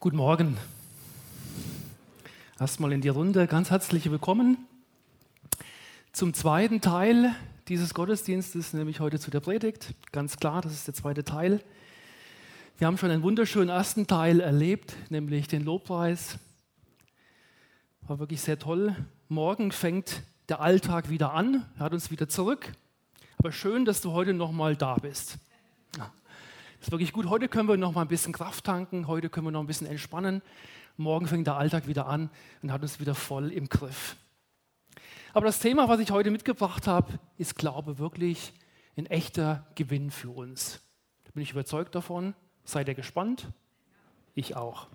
Guten Morgen. Erstmal in die Runde ganz herzlich willkommen zum zweiten Teil dieses Gottesdienstes, nämlich heute zu der Predigt. Ganz klar, das ist der zweite Teil. Wir haben schon einen wunderschönen ersten Teil erlebt, nämlich den Lobpreis. War wirklich sehr toll. Morgen fängt der Alltag wieder an, er hat uns wieder zurück. Aber schön, dass du heute nochmal da bist. Ja. Das ist wirklich gut. Heute können wir noch mal ein bisschen Kraft tanken, heute können wir noch ein bisschen entspannen. Morgen fängt der Alltag wieder an und hat uns wieder voll im Griff. Aber das Thema, was ich heute mitgebracht habe, ist Glaube wirklich ein echter Gewinn für uns. Da bin ich überzeugt davon. Seid ihr gespannt? Ich auch.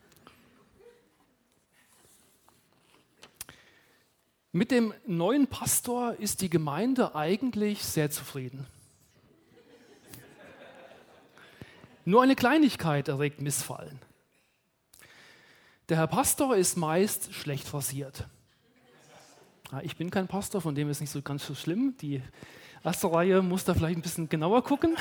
Mit dem neuen Pastor ist die Gemeinde eigentlich sehr zufrieden. Nur eine Kleinigkeit erregt Missfallen. Der Herr Pastor ist meist schlecht frisiert. Ja, ich bin kein Pastor, von dem ist nicht so ganz so schlimm. Die erste Reihe muss da vielleicht ein bisschen genauer gucken.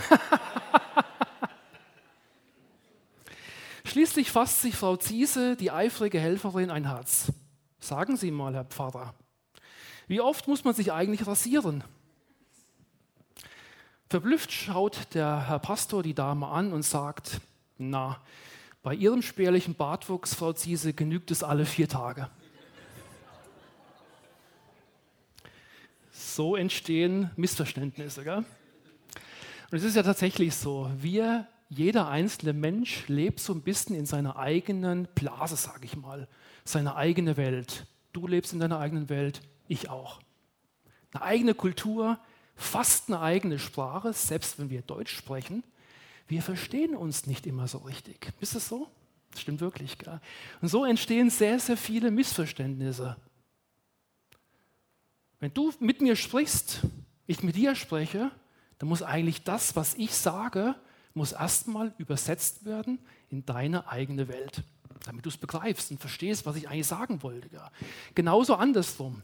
Schließlich fasst sich Frau Ziese, die eifrige Helferin, ein Herz. Sagen Sie mal, Herr Pfarrer, wie oft muss man sich eigentlich rasieren? Verblüfft schaut der Herr Pastor die Dame an und sagt, na, bei Ihrem spärlichen Bartwuchs, Frau Ziese, genügt es alle 4 Tage. So entstehen Missverständnisse, gell? Und es ist ja tatsächlich so, jeder einzelne Mensch lebt so ein bisschen in seiner eigenen Blase, sage ich mal, seine eigene Welt. Du lebst in deiner eigenen Welt, ich auch. Eine eigene Kultur, fast eine eigene Sprache, selbst wenn wir Deutsch sprechen, wir verstehen uns nicht immer so richtig. Ist das so? Das stimmt wirklich, gell? Und so entstehen sehr, sehr viele Missverständnisse. Wenn du mit mir sprichst, ich mit dir spreche, dann muss eigentlich das, was ich sage, muss erstmal übersetzt werden in deine eigene Welt, damit du es begreifst und verstehst, was ich eigentlich sagen wollte. Gell? Genauso andersrum.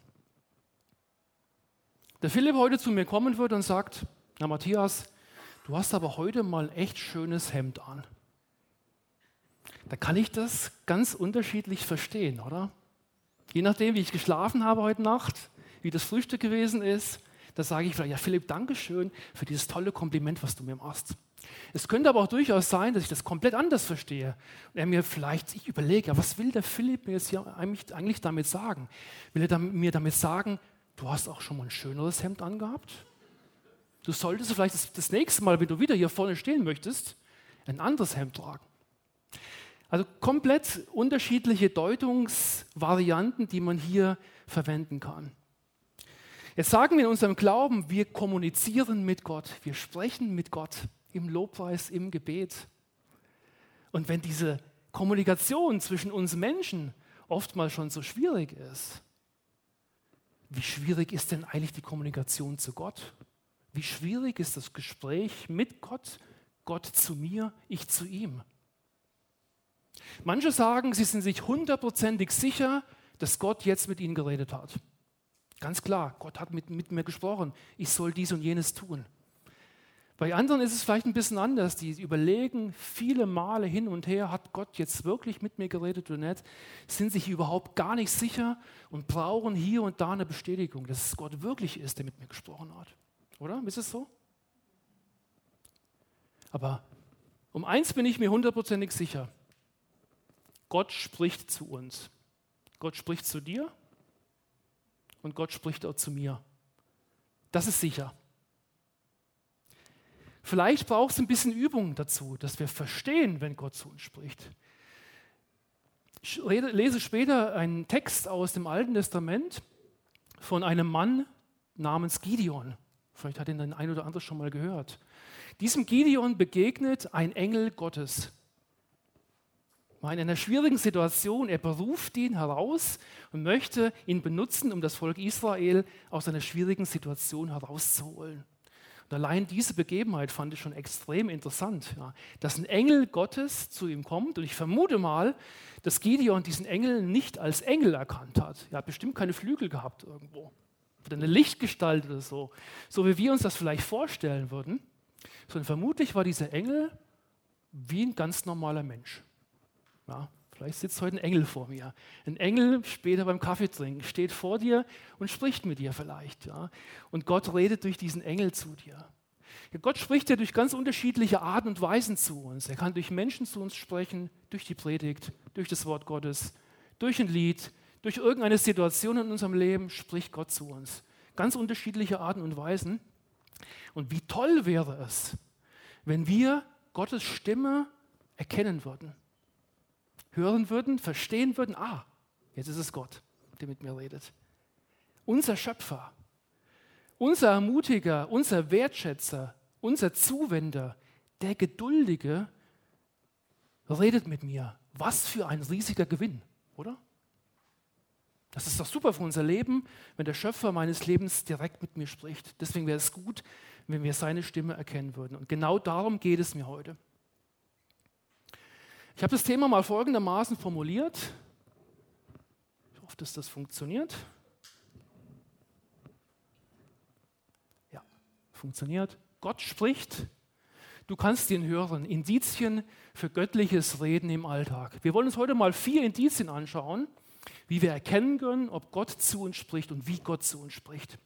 Der Philipp heute zu mir kommen wird und sagt, na Matthias, du hast aber heute mal ein echt schönes Hemd an. Da kann ich das ganz unterschiedlich verstehen, oder? Je nachdem, wie ich geschlafen habe heute Nacht, wie das Frühstück gewesen ist, da sage ich vielleicht, ja Philipp, danke schön für dieses tolle Kompliment, was du mir machst. Es könnte aber auch durchaus sein, dass ich das komplett anders verstehe. Und er mir vielleicht, ich überlege, ja, was will der Philipp mir jetzt hier eigentlich damit sagen? Will er mir damit sagen, du hast auch schon mal ein schöneres Hemd angehabt? Du solltest vielleicht das nächste Mal, wenn du wieder hier vorne stehen möchtest, ein anderes Hemd tragen. Also komplett unterschiedliche Deutungsvarianten, die man hier verwenden kann. Jetzt sagen wir in unserem Glauben, wir kommunizieren mit Gott, wir sprechen mit Gott im Lobpreis, im Gebet. Und wenn diese Kommunikation zwischen uns Menschen oftmals schon so schwierig ist, wie schwierig ist denn eigentlich die Kommunikation zu Gott? Wie schwierig ist das Gespräch mit Gott, Gott zu mir, ich zu ihm? Manche sagen, sie sind sich 100%ig sicher, dass Gott jetzt mit ihnen geredet hat. Ganz klar, Gott hat mit mir gesprochen, ich soll dies und jenes tun. Bei anderen ist es vielleicht ein bisschen anders, die überlegen viele Male hin und her, hat Gott jetzt wirklich mit mir geredet oder nicht, sind sich überhaupt gar nicht sicher und brauchen hier und da eine Bestätigung, dass es Gott wirklich ist, der mit mir gesprochen hat. Oder? Ist es so? Aber um eins bin ich mir 100%ig sicher, Gott spricht zu uns. Gott spricht zu dir und Gott spricht auch zu mir. Das ist sicher. Vielleicht braucht es ein bisschen Übung dazu, dass wir verstehen, wenn Gott zu uns spricht. Ich lese später einen Text aus dem Alten Testament von einem Mann namens Gideon. Vielleicht hat ihn der ein oder andere schon mal gehört. Diesem Gideon begegnet ein Engel Gottes. War in einer schwierigen Situation, er beruft ihn heraus und möchte ihn benutzen, um das Volk Israel aus einer schwierigen Situation herauszuholen. Und allein diese Begebenheit fand ich schon extrem interessant, ja, dass ein Engel Gottes zu ihm kommt. Und ich vermute mal, dass Gideon diesen Engel nicht als Engel erkannt hat. Er hat bestimmt keine Flügel gehabt irgendwo. Oder eine Lichtgestalt oder so. So wie wir uns das vielleicht vorstellen würden. Sondern vermutlich war dieser Engel wie ein ganz normaler Mensch. Ja, vielleicht sitzt heute ein Engel vor mir. Ein Engel später beim Kaffee trinken steht vor dir und spricht mit dir vielleicht. Ja? Und Gott redet durch diesen Engel zu dir. Ja, Gott spricht ja durch ganz unterschiedliche Arten und Weisen zu uns. Er kann durch Menschen zu uns sprechen, durch die Predigt, durch das Wort Gottes, durch ein Lied, durch irgendeine Situation in unserem Leben spricht Gott zu uns. Ganz unterschiedliche Arten und Weisen. Und wie toll wäre es, wenn wir Gottes Stimme erkennen würden, hören würden, verstehen würden, jetzt ist es Gott, der mit mir redet. Unser Schöpfer, unser Ermutiger, unser Wertschätzer, unser Zuwender, der Geduldige, redet mit mir. Was für ein riesiger Gewinn, oder? Das ist doch super für unser Leben, wenn der Schöpfer meines Lebens direkt mit mir spricht. Deswegen wäre es gut, wenn wir seine Stimme erkennen würden. Und genau darum geht es mir heute. Ich habe das Thema mal folgendermaßen formuliert. Ich hoffe, dass das funktioniert. Ja, funktioniert. Gott spricht. Du kannst ihn hören. Indizien für göttliches Reden im Alltag. Wir wollen uns heute mal 4 Indizien anschauen, wie wir erkennen können, ob Gott zu uns spricht und wie Gott zu uns spricht.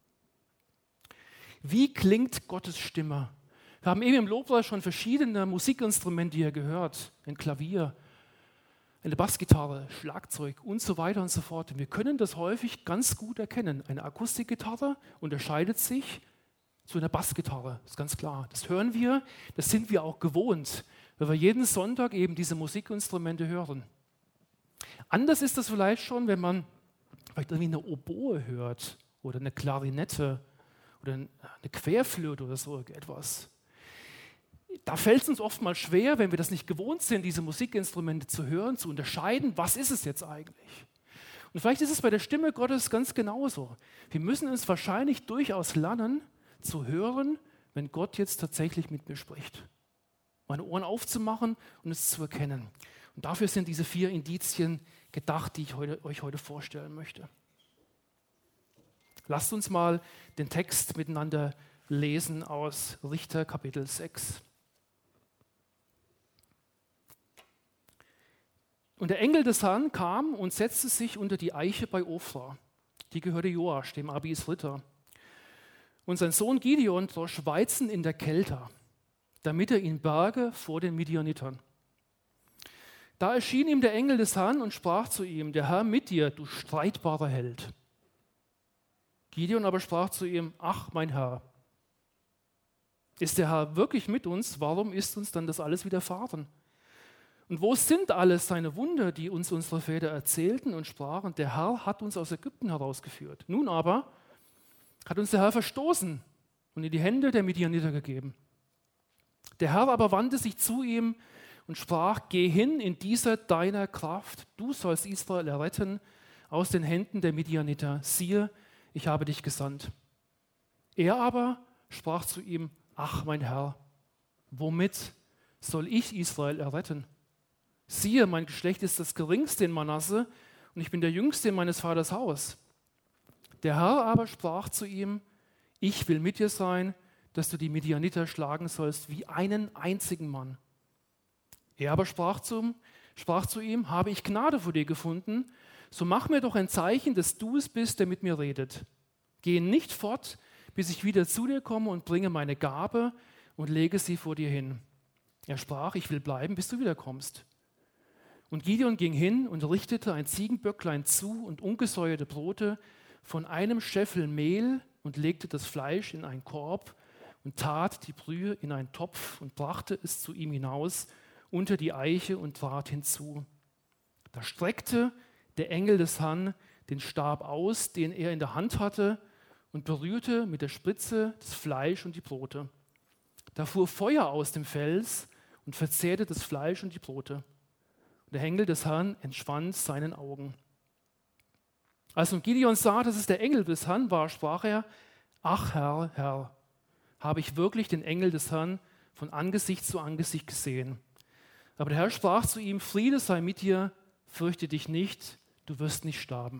Wie klingt Gottes Stimme? Wir haben eben im Lobpreis schon verschiedene Musikinstrumente hier gehört. Ein Klavier, eine Bassgitarre, Schlagzeug und so weiter und so fort. Und wir können das häufig ganz gut erkennen. Eine Akustikgitarre unterscheidet sich zu einer Bassgitarre, das ist ganz klar. Das hören wir, das sind wir auch gewohnt, weil wir jeden Sonntag eben diese Musikinstrumente hören. Anders ist das vielleicht schon, wenn man vielleicht irgendwie eine Oboe hört oder eine Klarinette oder eine Querflöte oder so etwas. Da fällt es uns oftmals schwer, wenn wir das nicht gewohnt sind, diese Musikinstrumente zu hören, zu unterscheiden, was ist es jetzt eigentlich? Und vielleicht ist es bei der Stimme Gottes ganz genauso. Wir müssen es wahrscheinlich durchaus lernen, zu hören, wenn Gott jetzt tatsächlich mit mir spricht. Meine Ohren aufzumachen und es zu erkennen. Und dafür sind diese 4 Indizien gedacht, die ich euch heute vorstellen möchte. Lasst uns mal den Text miteinander lesen aus Richter Kapitel 6. Und der Engel des Herrn kam und setzte sich unter die Eiche bei Ophra. Die gehörte Joasch, dem Abis Ritter. Und sein Sohn Gideon drosch Weizen in der Kelter, damit er ihn berge vor den Midianitern. Da erschien ihm der Engel des Herrn und sprach zu ihm: Der Herr mit dir, du streitbarer Held. Gideon aber sprach zu ihm: Ach, mein Herr, ist der Herr wirklich mit uns? Warum ist uns dann das alles widerfahren? Und wo sind alles seine Wunder, die uns unsere Väter erzählten und sprachen? Der Herr hat uns aus Ägypten herausgeführt. Nun aber hat uns der Herr verstoßen und in die Hände der Midianiter gegeben. Der Herr aber wandte sich zu ihm und sprach: Geh hin in dieser deiner Kraft, du sollst Israel erretten aus den Händen der Midianiter. Siehe, ich habe dich gesandt. Er aber sprach zu ihm: Ach, mein Herr, womit soll ich Israel erretten? Siehe, mein Geschlecht ist das geringste in Manasse und ich bin der Jüngste in meines Vaters Haus. Der Herr aber sprach zu ihm: Ich will mit dir sein, dass du die Midianiter schlagen sollst wie einen einzigen Mann. Er aber sprach zu ihm: Habe ich Gnade vor dir gefunden, so mach mir doch ein Zeichen, dass du es bist, der mit mir redet. Geh nicht fort, bis ich wieder zu dir komme und bringe meine Gabe und lege sie vor dir hin. Er sprach: Ich will bleiben, bis du wiederkommst. Und Gideon ging hin und richtete ein Ziegenböcklein zu und ungesäuerte Brote von einem Scheffel Mehl und legte das Fleisch in einen Korb und tat die Brühe in einen Topf und brachte es zu ihm hinaus unter die Eiche und trat hinzu. Da streckte der Engel des Herrn den Stab aus, den er in der Hand hatte, und berührte mit der Spitze das Fleisch und die Brote. Da fuhr Feuer aus dem Fels und verzehrte das Fleisch und die Brote. Und der Engel des Herrn entschwand seinen Augen. Als nun Gideon sah, dass es der Engel des Herrn war, sprach er: Ach Herr, Herr, habe ich wirklich den Engel des Herrn von Angesicht zu Angesicht gesehen. Aber der Herr sprach zu ihm: Friede sei mit dir, fürchte dich nicht, du wirst nicht sterben.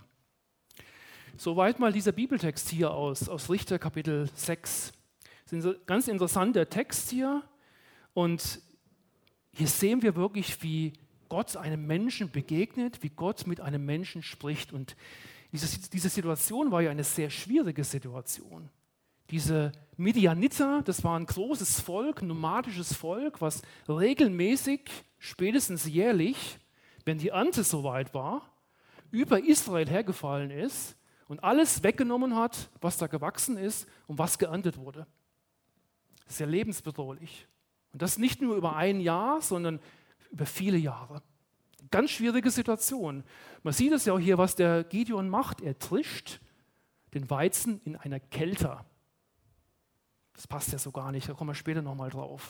Soweit mal dieser Bibeltext hier aus Richter Kapitel 6. Das ist ein ganz interessanter Text hier. Und hier sehen wir wirklich, wie Gott einem Menschen begegnet, wie Gott mit einem Menschen spricht. Und diese Situation war ja eine sehr schwierige Situation. Diese Midianiter, das war ein großes Volk, ein nomadisches Volk, was regelmäßig, spätestens jährlich, wenn die Ernte soweit war, über Israel hergefallen ist und alles weggenommen hat, was da gewachsen ist und was geerntet wurde. Sehr lebensbedrohlich. Und das nicht nur über ein Jahr, sondern über viele Jahre. Ganz schwierige Situation. Man sieht es ja auch hier, was der Gideon macht. Er trischt den Weizen in einer Kelter. Das passt ja so gar nicht, da kommen wir später nochmal drauf.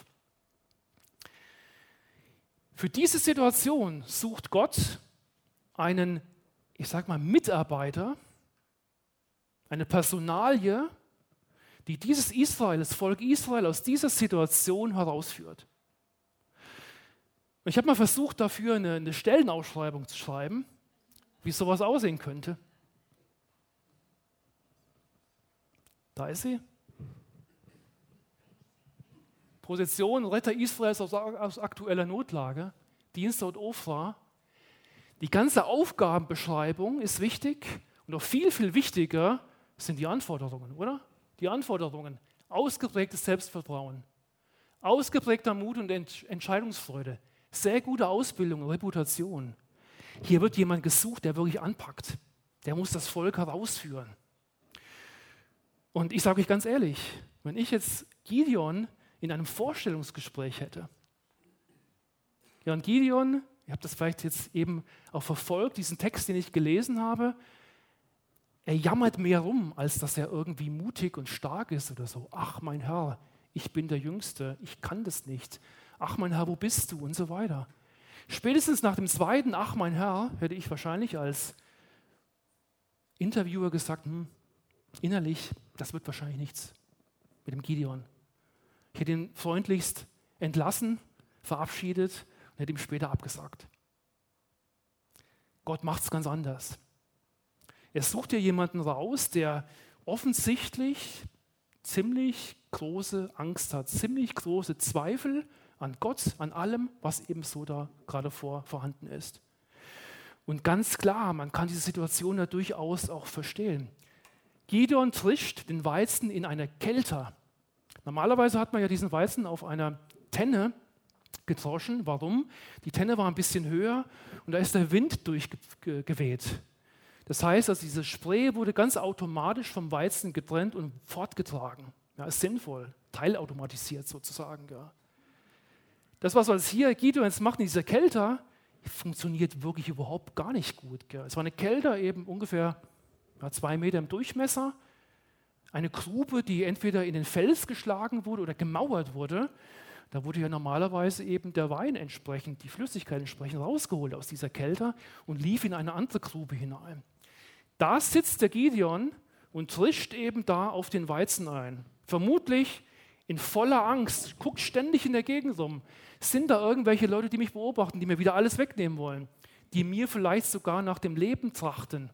Für diese Situation sucht Gott einen, ich sag mal, Mitarbeiter, eine Personalie, die dieses Israel, das Volk Israel aus dieser Situation herausführt. Ich habe mal versucht, dafür eine Stellenausschreibung zu schreiben, wie sowas aussehen könnte. Da ist sie. Position Retter Israels aus aktueller Notlage, Dienst dort Ofra. Die ganze Aufgabenbeschreibung ist wichtig und noch viel, viel wichtiger sind die Anforderungen, oder? Die Anforderungen. Ausgeprägtes Selbstvertrauen, ausgeprägter Mut und Entscheidungsfreude, sehr gute Ausbildung und Reputation. Hier wird jemand gesucht, der wirklich anpackt. Der muss das Volk herausführen. Und ich sage euch ganz ehrlich, wenn ich jetzt Gideon in einem Vorstellungsgespräch hätte. Ja, und Gideon, ihr habt das vielleicht jetzt eben auch verfolgt, diesen Text, den ich gelesen habe, er jammert mehr rum, als dass er irgendwie mutig und stark ist oder so. Ach, mein Herr, ich bin der Jüngste, ich kann das nicht. Ach, mein Herr, wo bist du? Und so weiter. Spätestens nach dem zweiten Ach, mein Herr, hätte ich wahrscheinlich als Interviewer gesagt, innerlich, das wird wahrscheinlich nichts mit dem Gideon. Ich hätte ihn freundlichst entlassen, verabschiedet und hätte ihm später abgesagt. Gott macht es ganz anders. Er sucht hier jemanden raus, der offensichtlich ziemlich große Angst hat, ziemlich große Zweifel an Gott, an allem, was eben so da gerade vorhanden ist. Und ganz klar, man kann diese Situation ja durchaus auch verstehen. Gideon trischt den Weizen in einer Kelter. Normalerweise hat man ja diesen Weizen auf einer Tenne gedroschen. Warum? Die Tenne war ein bisschen höher und da ist der Wind durchgeweht. Das heißt, also diese Spree wurde ganz automatisch vom Weizen getrennt und fortgetragen. Ja, ist sinnvoll, teilautomatisiert sozusagen. Ja. Das, was uns hier Gideon jetzt macht in dieser Kelter, funktioniert wirklich überhaupt gar nicht gut. Gell. Es war eine Kelter eben ungefähr 2 Meter im Durchmesser, eine Grube, die entweder in den Fels geschlagen wurde oder gemauert wurde. Da wurde ja normalerweise eben der Wein entsprechend, die Flüssigkeit entsprechend rausgeholt aus dieser Kelter und lief in eine andere Grube hinein. Da sitzt der Gideon und trischt eben da auf den Weizen ein. Vermutlich in voller Angst, guckt ständig in der Gegend rum. Sind da irgendwelche Leute, die mich beobachten, die mir wieder alles wegnehmen wollen, die mir vielleicht sogar nach dem Leben trachten?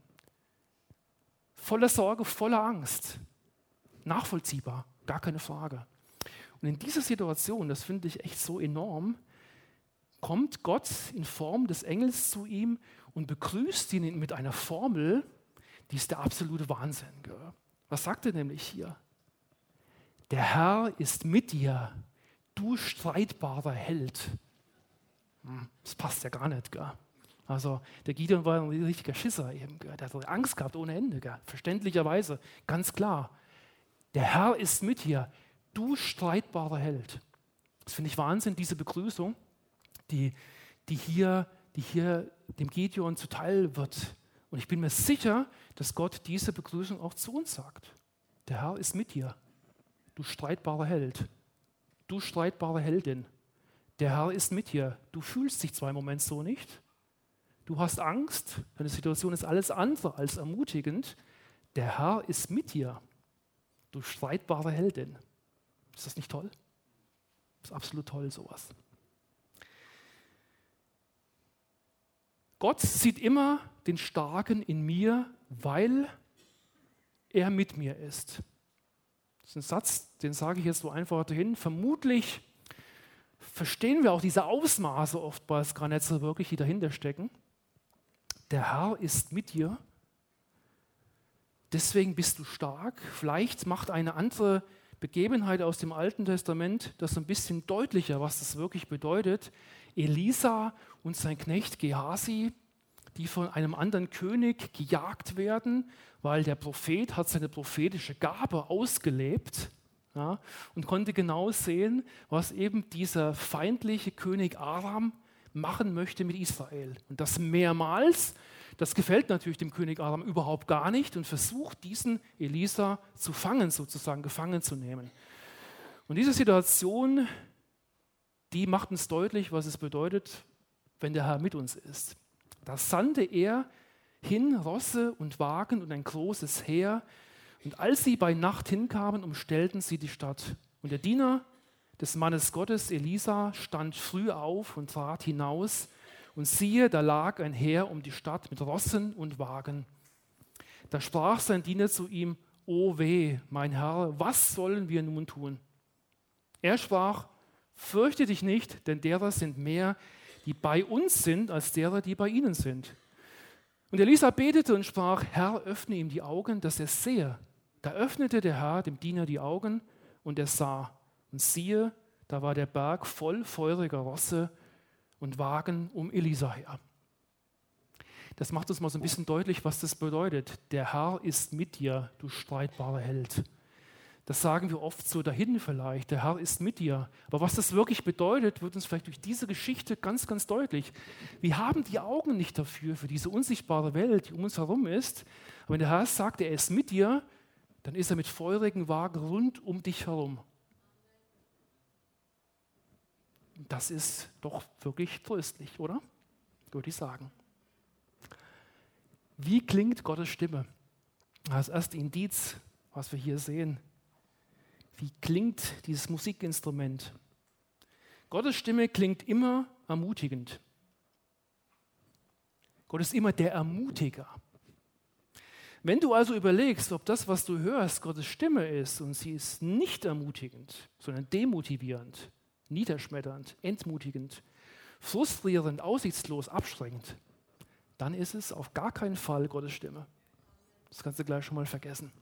Voller Sorge, voller Angst. Nachvollziehbar, gar keine Frage. Und in dieser Situation, das finde ich echt so enorm, kommt Gott in Form des Engels zu ihm und begrüßt ihn mit einer Formel, die ist der absolute Wahnsinn. Gell? Was sagt er nämlich hier? Der Herr ist mit dir, du streitbarer Held. Das passt ja gar nicht. Gell? Also der Gideon war ein richtiger Schisser eben. Gell? Der hat Angst gehabt ohne Ende. Gell? Verständlicherweise, ganz klar. Der Herr ist mit dir, du streitbarer Held. Das finde ich Wahnsinn, diese Begrüßung, die hier dem Gideon zuteil wird. Und ich bin mir sicher, dass Gott diese Begrüßung auch zu uns sagt. Der Herr ist mit dir, du streitbarer Held, du streitbare Heldin. Der Herr ist mit dir. Du fühlst dich zwar im Moment so nicht, du hast Angst, deine Situation ist alles andere als ermutigend. Der Herr ist mit dir, du streitbare Heldin. Ist das nicht toll? Das ist absolut toll, sowas. Gott sieht immer den Starken in mir, weil er mit mir ist. Das ist ein Satz, den sage ich jetzt so einfach dahin. Vermutlich verstehen wir auch diese Ausmaße oftmals gar nicht so wirklich, die dahinter stecken. Der Herr ist mit dir, deswegen bist du stark. Vielleicht macht eine andere Begebenheit aus dem Alten Testament das ein bisschen deutlicher, was das wirklich bedeutet. Elisa und sein Knecht Gehasi, die von einem anderen König gejagt werden, weil der Prophet hat seine prophetische Gabe ausgelebt, ja, und konnte genau sehen, was eben dieser feindliche König Aram machen möchte mit Israel. Und das mehrmals, das gefällt natürlich dem König Aram überhaupt gar nicht und versucht, diesen Elisa zu fangen, sozusagen gefangen zu nehmen. Und diese Situation, die macht uns deutlich, was es bedeutet, wenn der Herr mit uns ist. Da sandte er hin Rosse und Wagen und ein großes Heer. Und als sie bei Nacht hinkamen, umstellten sie die Stadt. Und der Diener des Mannes Gottes, Elisa, stand früh auf und trat hinaus. Und siehe, da lag ein Heer um die Stadt mit Rossen und Wagen. Da sprach sein Diener zu ihm: O weh, mein Herr, was sollen wir nun tun? Er sprach: Fürchte dich nicht, denn derer sind mehr, die bei uns sind, als derer, die bei ihnen sind. Und Elisa betete und sprach: Herr, öffne ihm die Augen, dass er sehe. Da öffnete der Herr dem Diener die Augen, und er sah. Und siehe, da war der Berg voll feuriger Rosse und Wagen um Elisa her. Das macht uns mal so ein bisschen deutlich, was das bedeutet. Der Herr ist mit dir, du streitbarer Held. Das sagen wir oft so dahin vielleicht, der Herr ist mit dir. Aber was das wirklich bedeutet, wird uns vielleicht durch diese Geschichte ganz, ganz deutlich. Wir haben die Augen nicht dafür, für diese unsichtbare Welt, die um uns herum ist. Aber wenn der Herr sagt, er ist mit dir, dann ist er mit feurigen Wagen rund um dich herum. Das ist doch wirklich tröstlich, oder? Würde ich sagen. Wie klingt Gottes Stimme? Das erste Indiz, was wir hier sehen. Wie klingt dieses Musikinstrument? Gottes Stimme klingt immer ermutigend. Gott ist immer der Ermutiger. Wenn du also überlegst, ob das, was du hörst, Gottes Stimme ist und sie ist nicht ermutigend, sondern demotivierend, niederschmetternd, entmutigend, frustrierend, aussichtslos, abschreckend, dann ist es auf gar keinen Fall Gottes Stimme. Das kannst du gleich schon mal vergessen.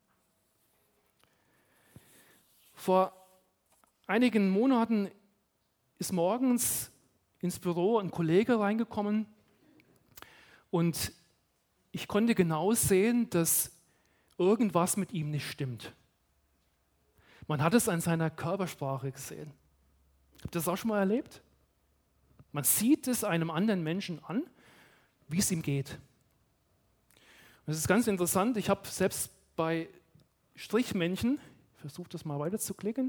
Vor einigen Monaten ist morgens ins Büro ein Kollege reingekommen und ich konnte genau sehen, dass irgendwas mit ihm nicht stimmt. Man hat es an seiner Körpersprache gesehen. Habt ihr das auch schon mal erlebt? Man sieht es einem anderen Menschen an, wie es ihm geht. Und das ist ganz interessant. Ich habe selbst bei Strichmännchen, ich versuche das mal weiterzuklicken,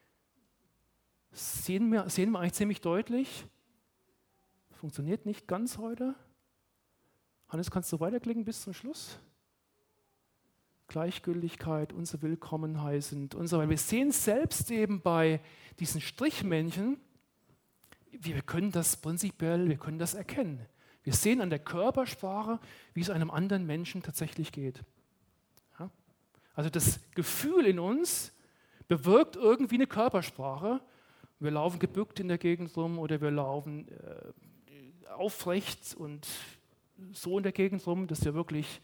sehen wir eigentlich ziemlich deutlich, funktioniert nicht ganz heute. Hannes, kannst du weiterklicken bis zum Schluss? Gleichgültigkeit, unser Willkommen heißend und so weiter. Wir sehen selbst eben bei diesen Strichmännchen, wir können das prinzipiell, wir können das erkennen. Wir sehen an der Körpersprache, wie es einem anderen Menschen tatsächlich geht. Ja? Also das Gefühl in uns bewirkt irgendwie eine Körpersprache. Wir laufen gebückt in der Gegend rum oder wir laufen aufrecht und so in der Gegend rum, dass wir wirklich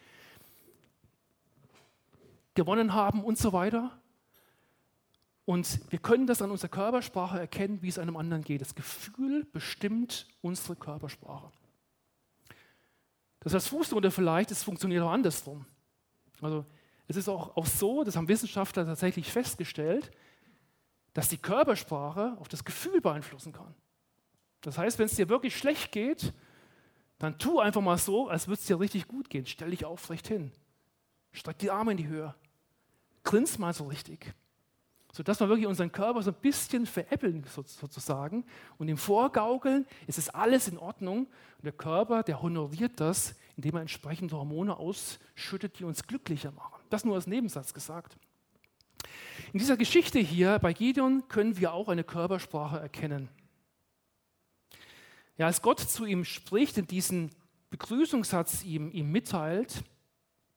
gewonnen haben und so weiter. Und wir können das an unserer Körpersprache erkennen, wie es einem anderen geht. Das Gefühl bestimmt unsere Körpersprache. Das heißt, Fußnote vielleicht, es funktioniert auch andersrum. Also es ist auch so, das haben Wissenschaftler tatsächlich festgestellt, dass die Körpersprache auf das Gefühl beeinflussen kann. Das heißt, wenn es dir wirklich schlecht geht, dann tu einfach mal so, als würde es dir richtig gut gehen. Stell dich aufrecht hin. Streck die Arme in die Höhe. Grins mal so richtig. Sodass wir wirklich unseren Körper so ein bisschen veräppeln sozusagen und ihm vorgaukeln, es ist alles in Ordnung. Und der Körper, der honoriert das, indem er entsprechende Hormone ausschüttet, die uns glücklicher machen. Das nur als Nebensatz gesagt. In dieser Geschichte hier bei Gideon können wir auch eine Körpersprache erkennen. Ja, als Gott zu ihm spricht und diesen Begrüßungssatz ihm mitteilt,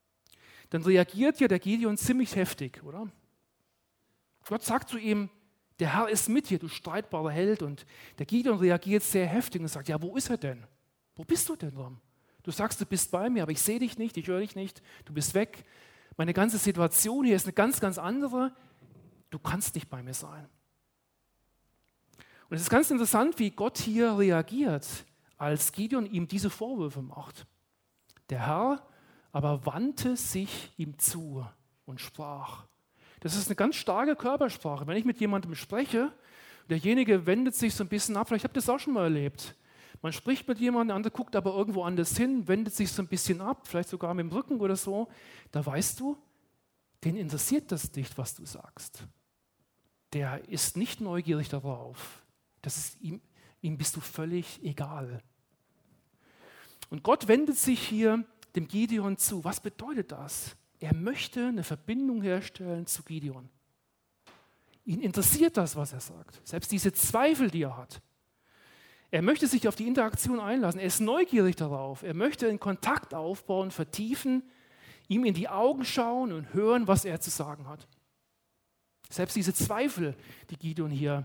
dann reagiert ja der Gideon ziemlich heftig, oder? Gott sagt zu ihm, Der Herr ist mit dir, du streitbarer Held. Und der Gideon reagiert sehr heftig und sagt, ja, wo ist er denn? Wo bist du denn, Ram? Du sagst, du bist bei mir, aber ich sehe dich nicht, ich höre dich nicht, du bist weg. Meine ganze Situation hier ist eine ganz, ganz andere. Du kannst nicht bei mir sein. Und es ist ganz interessant, wie Gott hier reagiert, als Gideon ihm diese Vorwürfe macht. Der Herr aber wandte sich ihm zu und sprach. Das ist eine ganz starke Körpersprache. Wenn ich mit jemandem spreche, derjenige wendet sich so ein bisschen ab, vielleicht habt ihr das auch schon mal erlebt. Man spricht mit jemandem, der andere guckt aber irgendwo anders hin, wendet sich so ein bisschen ab, vielleicht sogar mit dem Rücken oder so. Da weißt du, den interessiert das nicht, was du sagst. Der ist nicht neugierig darauf. Ihm bist du völlig egal. Und Gott wendet sich hier dem Gideon zu. Was bedeutet das? Er möchte eine Verbindung herstellen zu Gideon. Ihn interessiert das, was er sagt. Selbst diese Zweifel, die er hat. Er möchte sich auf die Interaktion einlassen. Er ist neugierig darauf. Er möchte einen Kontakt aufbauen, vertiefen, ihm in die Augen schauen und hören, was er zu sagen hat. Selbst diese Zweifel, die Gideon hier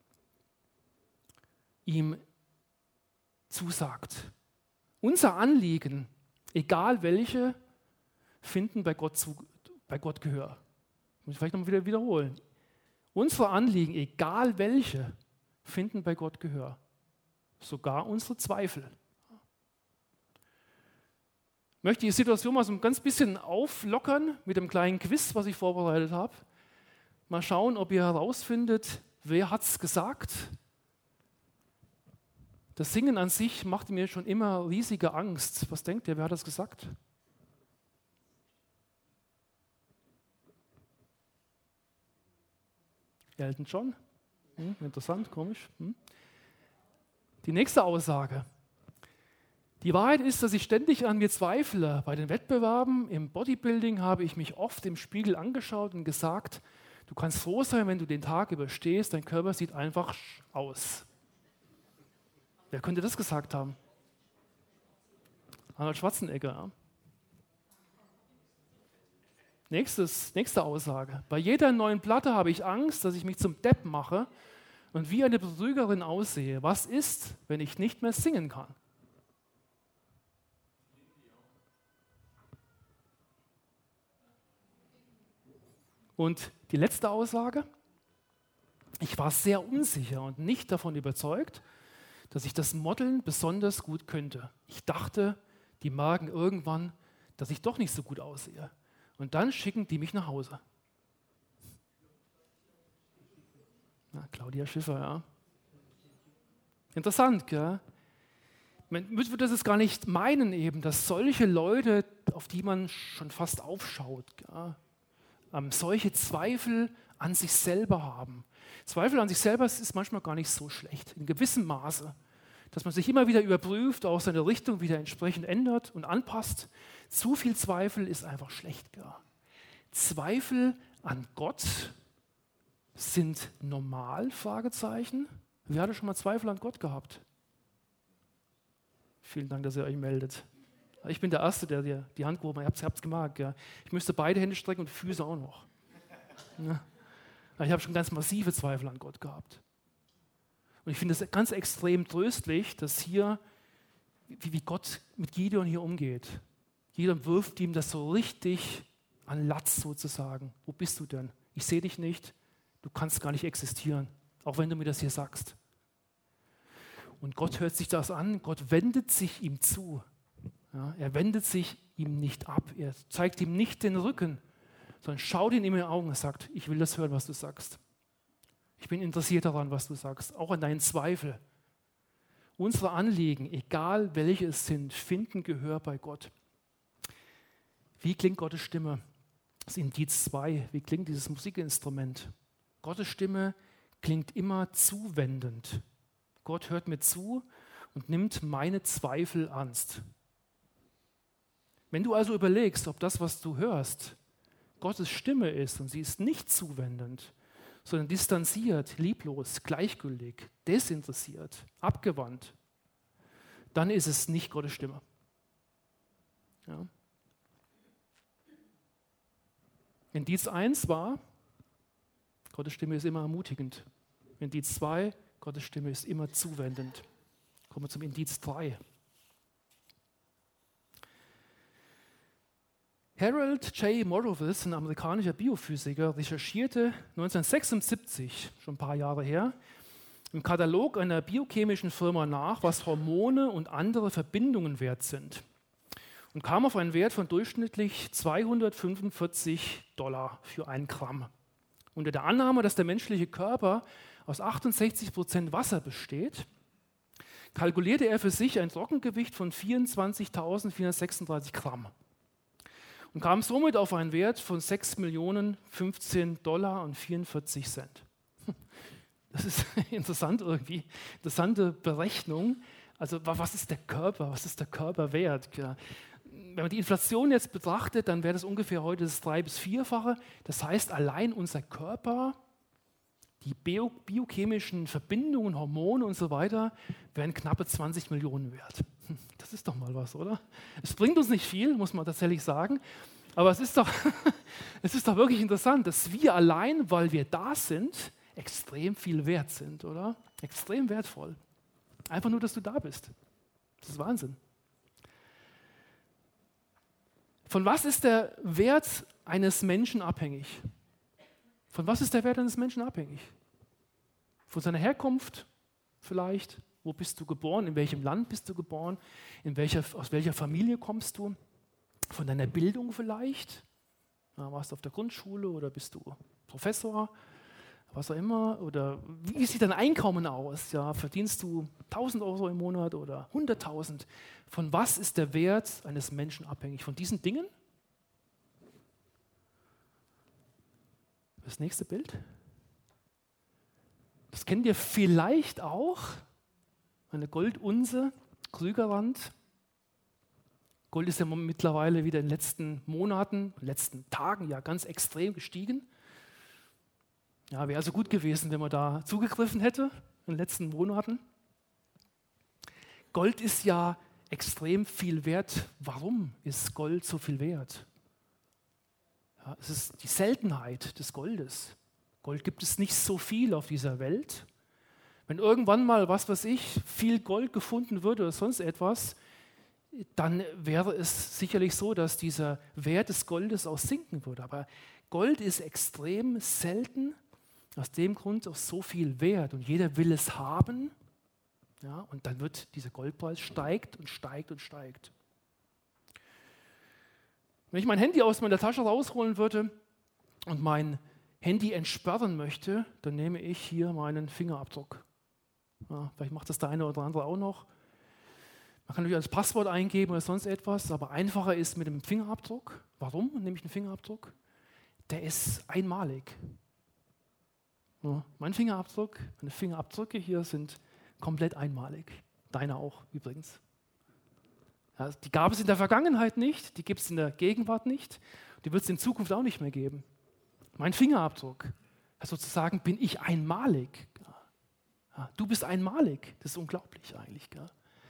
ihm zusagt. Unser Anliegen, egal welche, finden bei Gott Gehör. Muss ich vielleicht nochmal wieder wiederholen. Unsere Anliegen, egal welche, finden bei Gott Gehör. Sogar unsere Zweifel. Ich möchte die Situation mal so ein ganz bisschen auflockern mit einem kleinen Quiz, was ich vorbereitet habe. Mal schauen, ob ihr herausfindet, wer hat es gesagt. Das Singen an sich machte mir schon immer riesige Angst. Was denkt ihr, wer hat das gesagt? Elton John? Interessant, komisch. Die nächste Aussage. Die Wahrheit ist, dass ich ständig an mir zweifle. Bei den Wettbewerben im Bodybuilding habe ich mich oft im Spiegel angeschaut und gesagt, du kannst froh sein, wenn du den Tag überstehst, dein Körper sieht einfach aus. Wer könnte das gesagt haben? Arnold Schwarzenegger. Ja. Nächste Aussage. Bei jeder neuen Platte habe ich Angst, dass ich mich zum Depp mache und wie eine Betrügerin aussehe. Was ist, wenn ich nicht mehr singen kann? Und die letzte Aussage. Ich war sehr unsicher und nicht davon überzeugt, dass ich das Modeln besonders gut könnte. Ich dachte, die merken irgendwann, dass ich doch nicht so gut aussehe. Und dann schicken die mich nach Hause. Na, Claudia Schiffer, ja. Interessant, gell? Man würde das jetzt gar nicht meinen eben, dass solche Leute, auf die man schon fast aufschaut, gell, solche Zweifel an sich selber haben. Zweifel an sich selber ist manchmal gar nicht so schlecht, in gewissem Maße. Dass man sich immer wieder überprüft, auch seine Richtung wieder entsprechend ändert und anpasst. Zu viel Zweifel ist einfach schlecht. Ja. Zweifel an Gott sind normal? Fragezeichen. Wer hatte schon mal Zweifel an Gott gehabt? Vielen Dank, dass ihr euch meldet. Ich bin der Erste, der dir die Hand gehoben hat. Ihr habt es gemerkt. Ja. Ich müsste beide Hände strecken und Füße auch noch. Ja. Ich habe schon ganz massive Zweifel an Gott gehabt. Und ich finde es ganz extrem tröstlich, dass hier, wie Gott mit Gideon hier umgeht. Gideon wirft ihm das so richtig an Latz sozusagen. Wo bist du denn? Ich sehe dich nicht. Du kannst gar nicht existieren, auch wenn du mir das hier sagst. Und Gott hört sich das an. Gott wendet sich ihm zu. Ja, er wendet sich ihm nicht ab. Er zeigt ihm nicht den Rücken, sondern schaut ihn in die Augen und sagt, ich will das hören, was du sagst. Ich bin interessiert daran, was du sagst, auch an deinen Zweifel. Unsere Anliegen, egal welche es sind, finden Gehör bei Gott. Wie klingt Gottes Stimme? Das ist Indiz 2. Wie klingt dieses Musikinstrument? Gottes Stimme klingt immer zuwendend. Gott hört mir zu und nimmt meine Zweifel ernst. Wenn du also überlegst, ob das, was du hörst, Gottes Stimme ist und sie ist nicht zuwendend, sondern distanziert, lieblos, gleichgültig, desinteressiert, abgewandt, dann ist es nicht Gottes Stimme. Ja. Indiz 1 war, Gottes Stimme ist immer ermutigend. Indiz 2, Gottes Stimme ist immer zuwendend. Kommen wir zum Indiz 3. Harold J. Morowitz, ein amerikanischer Biophysiker, recherchierte 1976, schon ein paar Jahre her, im Katalog einer biochemischen Firma nach, was Hormone und andere Verbindungen wert sind. Und kam auf einen Wert von durchschnittlich $245 für 1 Gramm. Unter der Annahme, dass der menschliche Körper aus 68% Wasser besteht, kalkulierte er für sich ein Trockengewicht von 24.436 Gramm und kam somit auf einen Wert von $6.015,44. Das ist interessant irgendwie, interessante Berechnung. Also was ist der Körper? Was ist der Körper wert? Ja. Wenn man die Inflation jetzt betrachtet, dann wäre das ungefähr heute das 3- bis 4-fache. Das heißt, allein unser Körper, die biochemischen Verbindungen, Hormone und so weiter, wären knappe 20 Millionen wert. Das ist doch mal was, oder? Es bringt uns nicht viel, muss man tatsächlich sagen. Aber es ist doch wirklich interessant, dass wir allein, weil wir da sind, extrem viel wert sind, oder? Extrem wertvoll. Einfach nur, dass du da bist. Das ist Wahnsinn. Von was ist der Wert eines Menschen abhängig? Von was ist der Wert eines Menschen abhängig? Von seiner Herkunft vielleicht? Wo bist du geboren? In welchem Land bist du geboren? Aus welcher Familie kommst du? Von deiner Bildung vielleicht? Warst du auf der Grundschule oder bist du Professor? Was auch immer. Oder wie sieht dein Einkommen aus? Ja, verdienst du 1.000 Euro im Monat oder 100.000? Von was ist der Wert eines Menschen abhängig? Von diesen Dingen? Das nächste Bild. Das kennt ihr vielleicht auch. Eine Goldunze, Krügerrand. Gold ist ja mittlerweile wieder in den letzten Monaten, letzten Tagen ja ganz extrem gestiegen. Ja, wäre also gut gewesen, wenn man da zugegriffen hätte in den letzten Monaten. Gold ist ja extrem viel wert. Warum ist Gold so viel wert? Ja, es ist die Seltenheit des Goldes. Gold gibt es nicht so viel auf dieser Welt. Wenn irgendwann mal, was weiß ich, viel Gold gefunden würde oder sonst etwas, dann wäre es sicherlich so, dass dieser Wert des Goldes auch sinken würde. Aber Gold ist extrem selten, aus dem Grund auch so viel wert. Und jeder will es haben. Ja, und dann wird dieser Goldpreis steigt und steigt und steigt. Wenn ich mein Handy aus meiner Tasche rausholen würde und mein Handy entsperren möchte, dann nehme ich hier meinen Fingerabdruck. Ja, vielleicht macht das der eine oder andere auch noch. Man kann natürlich das Passwort eingeben oder sonst etwas, aber einfacher ist mit dem Fingerabdruck. Warum nehme ich einen Fingerabdruck? Der ist einmalig. Ja, mein Fingerabdruck, meine Fingerabdrücke hier sind komplett einmalig. Deine auch übrigens. Ja, die gab es in der Vergangenheit nicht, die gibt es in der Gegenwart nicht, die wird es in Zukunft auch nicht mehr geben. Mein Fingerabdruck, also sozusagen bin ich einmalig. Ja, du bist einmalig, das ist unglaublich eigentlich. Gell?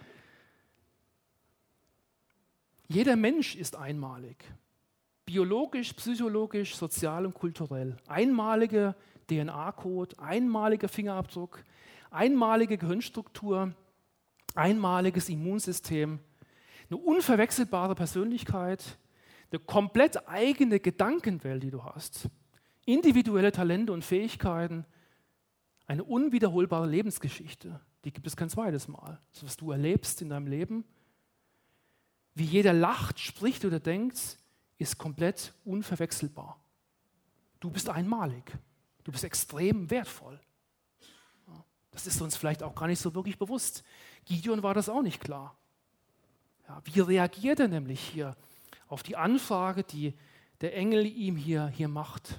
Jeder Mensch ist einmalig. Biologisch, psychologisch, sozial und kulturell. Einmaliger DNA-Code, einmaliger Fingerabdruck, einmalige Gehirnstruktur, einmaliges Immunsystem, eine unverwechselbare Persönlichkeit, eine komplett eigene Gedankenwelt, die du hast, individuelle Talente und Fähigkeiten, eine unwiederholbare Lebensgeschichte, die gibt es kein zweites Mal. Das, was du erlebst in deinem Leben, wie jeder lacht, spricht oder denkt, ist komplett unverwechselbar. Du bist einmalig. Du bist extrem wertvoll. Das ist uns vielleicht auch gar nicht so wirklich bewusst. Gideon war das auch nicht klar. Ja, wie reagiert er nämlich hier auf die Anfrage, die der Engel ihm hier macht?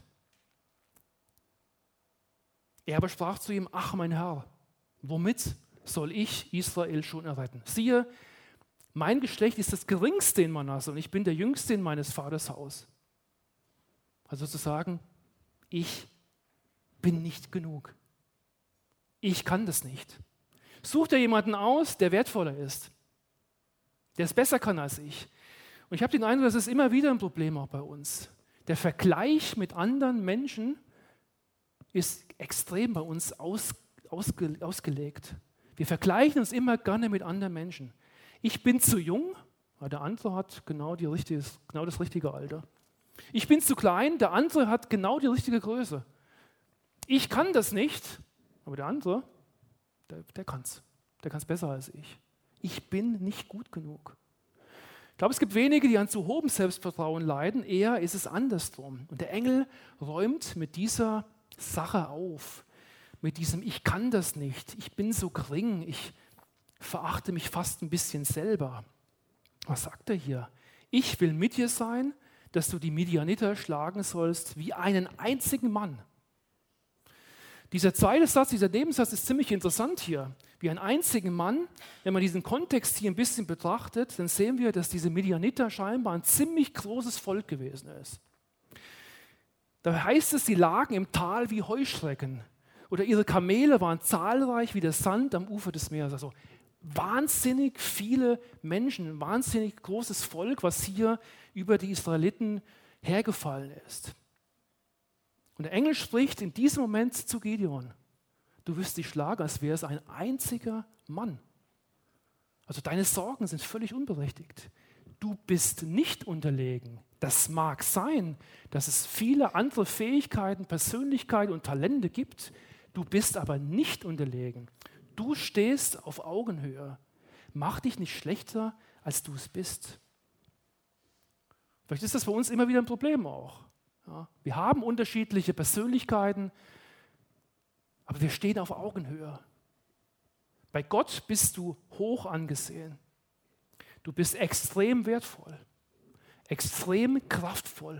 Er aber sprach zu ihm: Ach, mein Herr, womit soll ich Israel schon erretten? Siehe, mein Geschlecht ist das geringste in Manasse und ich bin der Jüngste in meines Vaters Haus. Also zu sagen, ich bin nicht genug. Ich kann das nicht. Such dir jemanden aus, der wertvoller ist, der es besser kann als ich. Und ich habe den Eindruck, das ist immer wieder ein Problem auch bei uns. Der Vergleich mit anderen Menschen ist extrem bei uns ausgelegt. Wir vergleichen uns immer gerne mit anderen Menschen. Ich bin zu jung, weil der andere hat genau das richtige Alter. Ich bin zu klein, der andere hat genau die richtige Größe. Ich kann das nicht, aber der andere, der kann es. Der kann es besser als ich. Ich bin nicht gut genug. Ich glaube, es gibt wenige, die an zu hohem Selbstvertrauen leiden. Eher ist es andersrum. Und der Engel räumt mit dieser Sache auf. Mit diesem Ich kann das nicht. Ich bin so gering. Ich verachte mich fast ein bisschen selber. Was sagt er hier? Ich will mit dir sein, dass du die Midianiter schlagen sollst wie einen einzigen Mann. Dieser zweite Satz, dieser Nebensatz ist ziemlich interessant hier. Wie einen einzigen Mann. Wenn man diesen Kontext hier ein bisschen betrachtet, dann sehen wir, dass diese Midianiter scheinbar ein ziemlich großes Volk gewesen ist. Da heißt es, sie lagen im Tal wie Heuschrecken. Oder ihre Kamele waren zahlreich wie der Sand am Ufer des Meeres. Also wahnsinnig viele Menschen, ein wahnsinnig großes Volk, was hier über die Israeliten hergefallen ist. Und der Engel spricht in diesem Moment zu Gideon. Du wirst dich schlagen, als wäre es ein einziger Mann. Also deine Sorgen sind völlig unberechtigt. Du bist nicht unterlegen. Das mag sein, dass es viele andere Fähigkeiten, Persönlichkeiten und Talente gibt. Du bist aber nicht unterlegen. Du stehst auf Augenhöhe. Mach dich nicht schlechter, als du es bist. Vielleicht ist das für uns immer wieder ein Problem auch. Ja, wir haben unterschiedliche Persönlichkeiten, aber wir stehen auf Augenhöhe. Bei Gott bist du hoch angesehen. Du bist extrem wertvoll, extrem kraftvoll.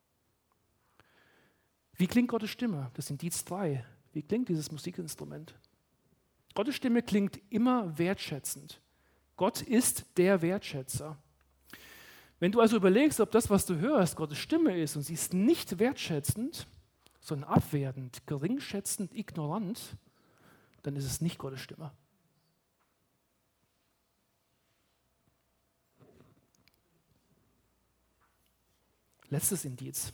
Wie klingt Gottes Stimme? Das ist Indiz 3. Wie klingt dieses Musikinstrument? Gottes Stimme klingt immer wertschätzend. Gott ist der Wertschätzer. Wenn du also überlegst, ob das, was du hörst, Gottes Stimme ist und sie ist nicht wertschätzend, sondern abwertend, geringschätzend, ignorant, dann ist es nicht Gottes Stimme. Letztes Indiz.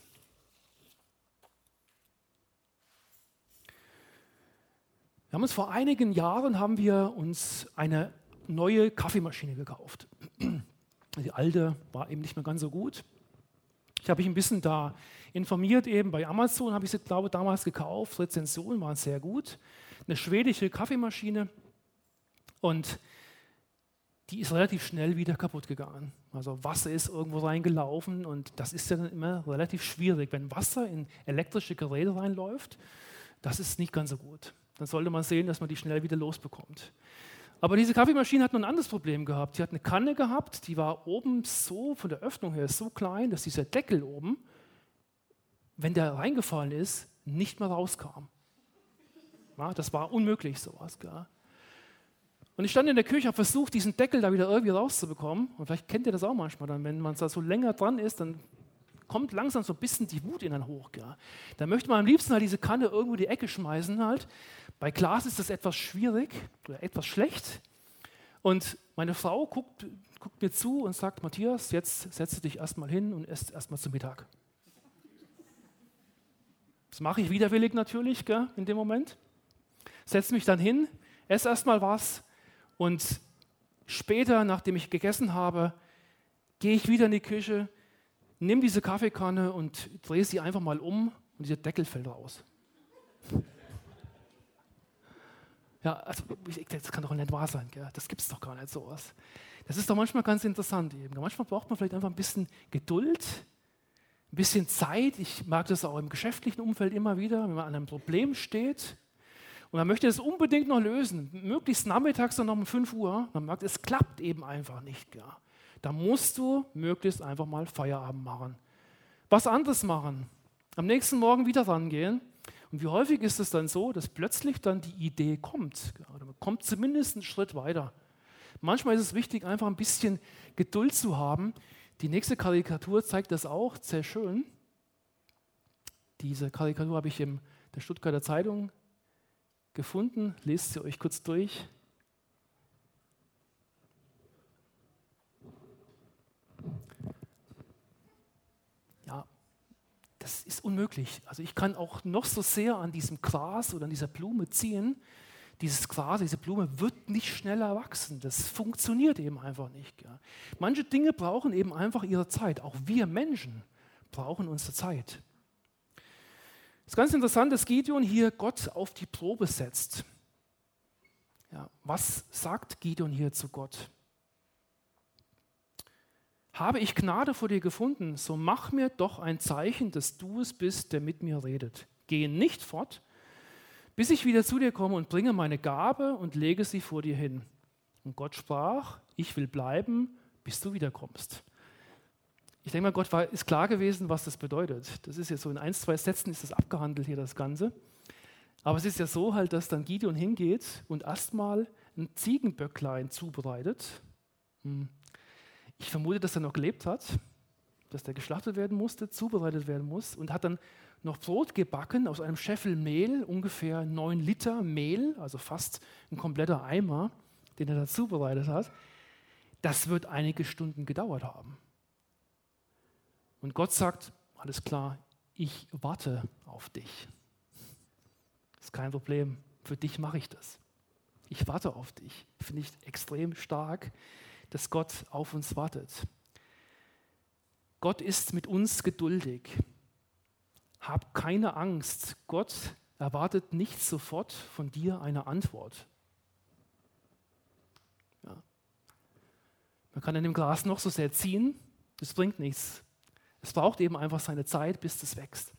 Vor einigen Jahren haben wir uns eine neue Kaffeemaschine gekauft. Die alte war eben nicht mehr ganz so gut. Ich habe mich ein bisschen da informiert, eben bei Amazon habe ich sie, glaube ich, damals gekauft. Rezensionen waren sehr gut. Eine schwedische Kaffeemaschine und die ist relativ schnell wieder kaputt gegangen. Also Wasser ist irgendwo reingelaufen und das ist ja dann immer relativ schwierig. Wenn Wasser in elektrische Geräte reinläuft, das ist nicht ganz so gut. Dann sollte man sehen, dass man die schnell wieder losbekommt. Aber diese Kaffeemaschine hat noch ein anderes Problem gehabt. Sie hat eine Kanne gehabt, die war oben so, von der Öffnung her so klein, dass dieser Deckel oben, wenn der reingefallen ist, nicht mehr rauskam. Ja, das war unmöglich, sowas. Ja. Und ich stand in der Küche, habe versucht, diesen Deckel da wieder irgendwie rauszubekommen. Und vielleicht kennt ihr das auch manchmal dann, wenn man da so länger dran ist, dann kommt langsam so ein bisschen die Wut in einen hoch. Ja. Da möchte man am liebsten halt diese Kanne irgendwo in die Ecke schmeißen halt. Bei Glas ist das etwas schwierig oder etwas schlecht. Und meine Frau guckt mir zu und sagt, Matthias, jetzt setze dich erstmal hin und isst erstmal zu Mittag. Das mache ich widerwillig natürlich, gell, in dem Moment. Setze mich dann hin, esse erstmal was und später, nachdem ich gegessen habe, gehe ich wieder in die Küche, nehme diese Kaffeekanne und drehe sie einfach mal um und dieser Deckel fällt raus. Ja, also das kann doch nicht wahr sein, gell? Das gibt es doch gar nicht, sowas. Das ist doch manchmal ganz interessant eben. Manchmal braucht man vielleicht einfach ein bisschen Geduld, ein bisschen Zeit. Ich mag das auch im geschäftlichen Umfeld immer wieder, wenn man an einem Problem steht und man möchte es unbedingt noch lösen, möglichst nachmittags dann noch um 5 Uhr, man merkt, es klappt eben einfach nicht, gell? Da musst du möglichst einfach mal Feierabend machen. Was anderes machen. Am nächsten Morgen wieder rangehen. Und wie häufig ist es dann so, dass plötzlich dann die Idee kommt. Oder man kommt zumindest einen Schritt weiter. Manchmal ist es wichtig, einfach ein bisschen Geduld zu haben. Die nächste Karikatur zeigt das auch sehr schön. Diese Karikatur habe ich in der Stuttgarter Zeitung gefunden. Lest sie euch kurz durch. Ja, das ist unmöglich. Also ich kann auch noch so sehr an diesem Gras oder an dieser Blume ziehen. dieses Gras, diese Blume wird nicht schneller wachsen. Das funktioniert eben einfach nicht. Ja. Manche Dinge brauchen eben einfach ihre Zeit. Auch wir Menschen brauchen unsere Zeit. Es ist ganz interessant, dass Gideon hier Gott auf die Probe setzt. Ja, was sagt Gideon hier zu Gott? Habe ich Gnade vor dir gefunden, so mach mir doch ein Zeichen, dass du es bist, der mit mir redet. Gehe nicht fort, bis ich wieder zu dir komme und bringe meine Gabe und lege sie vor dir hin. Und Gott sprach, ich will bleiben, bis du wiederkommst. Ich denke mal, Gott ist klar gewesen, was das bedeutet. Das ist ja so in 1, 2 Sätzen ist das abgehandelt hier, das Ganze. Aber es ist ja so halt, dass dann Gideon hingeht und erstmal ein Ziegenböcklein zubereitet. Ich vermute, dass er noch gelebt hat, dass der geschlachtet werden musste, zubereitet werden muss und hat dann noch Brot gebacken aus einem Scheffel Mehl, ungefähr 9 Liter Mehl, also fast ein kompletter Eimer, den er da zubereitet hat. Das wird einige Stunden gedauert haben. Und Gott sagt, alles klar, ich warte auf dich. Das ist kein Problem, für dich mache ich das. Ich warte auf dich. Finde ich extrem stark, dass Gott auf uns wartet. Gott ist mit uns geduldig. Hab keine Angst. Gott erwartet nicht sofort von dir eine Antwort. Ja. Man kann an dem Gras noch so sehr ziehen, das bringt nichts. Es braucht eben einfach seine Zeit, bis es wächst.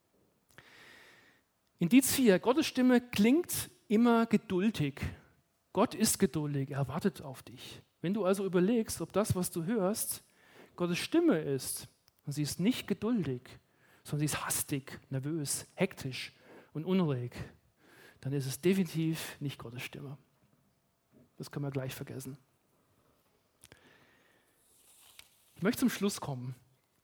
Indiz 4, Gottes Stimme klingt immer geduldig. Gott ist geduldig, er wartet auf dich. Wenn du also überlegst, ob das, was du hörst, Gottes Stimme ist, und sie ist nicht geduldig, sondern sie ist hastig, nervös, hektisch und unruhig, dann ist es definitiv nicht Gottes Stimme. Das können wir gleich vergessen. Ich möchte zum Schluss kommen.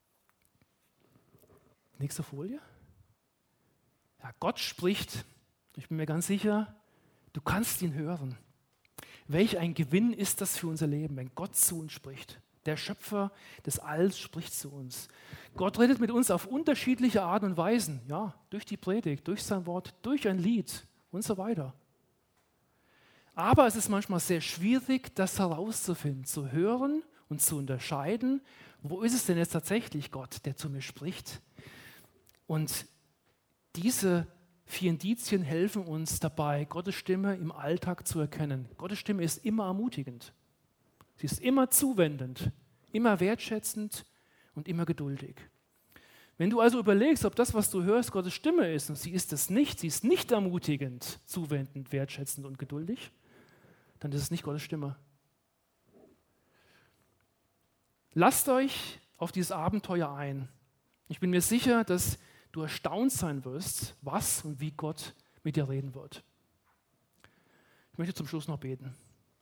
Nächste Folie. Ja, Gott spricht. Ich bin mir ganz sicher, du kannst ihn hören. Welch ein Gewinn ist das für unser Leben, wenn Gott zu uns spricht. Der Schöpfer des Alls spricht zu uns. Gott redet mit uns auf unterschiedliche Arten und Weisen. Ja, durch die Predigt, durch sein Wort, durch ein Lied und so weiter. Aber es ist manchmal sehr schwierig, das herauszufinden, zu hören und zu unterscheiden, wo ist es denn jetzt tatsächlich Gott, der zu mir spricht. Und diese 4 Indizien helfen uns dabei, Gottes Stimme im Alltag zu erkennen. Gottes Stimme ist immer ermutigend. Sie ist immer zuwendend, immer wertschätzend und immer geduldig. Wenn du also überlegst, ob das, was du hörst, Gottes Stimme ist, und sie ist es nicht, sie ist nicht ermutigend, zuwendend, wertschätzend und geduldig, dann ist es nicht Gottes Stimme. Lasst euch auf dieses Abenteuer ein. Ich bin mir sicher, dass du erstaunt sein wirst, was und wie Gott mit dir reden wird. Ich möchte zum Schluss noch beten.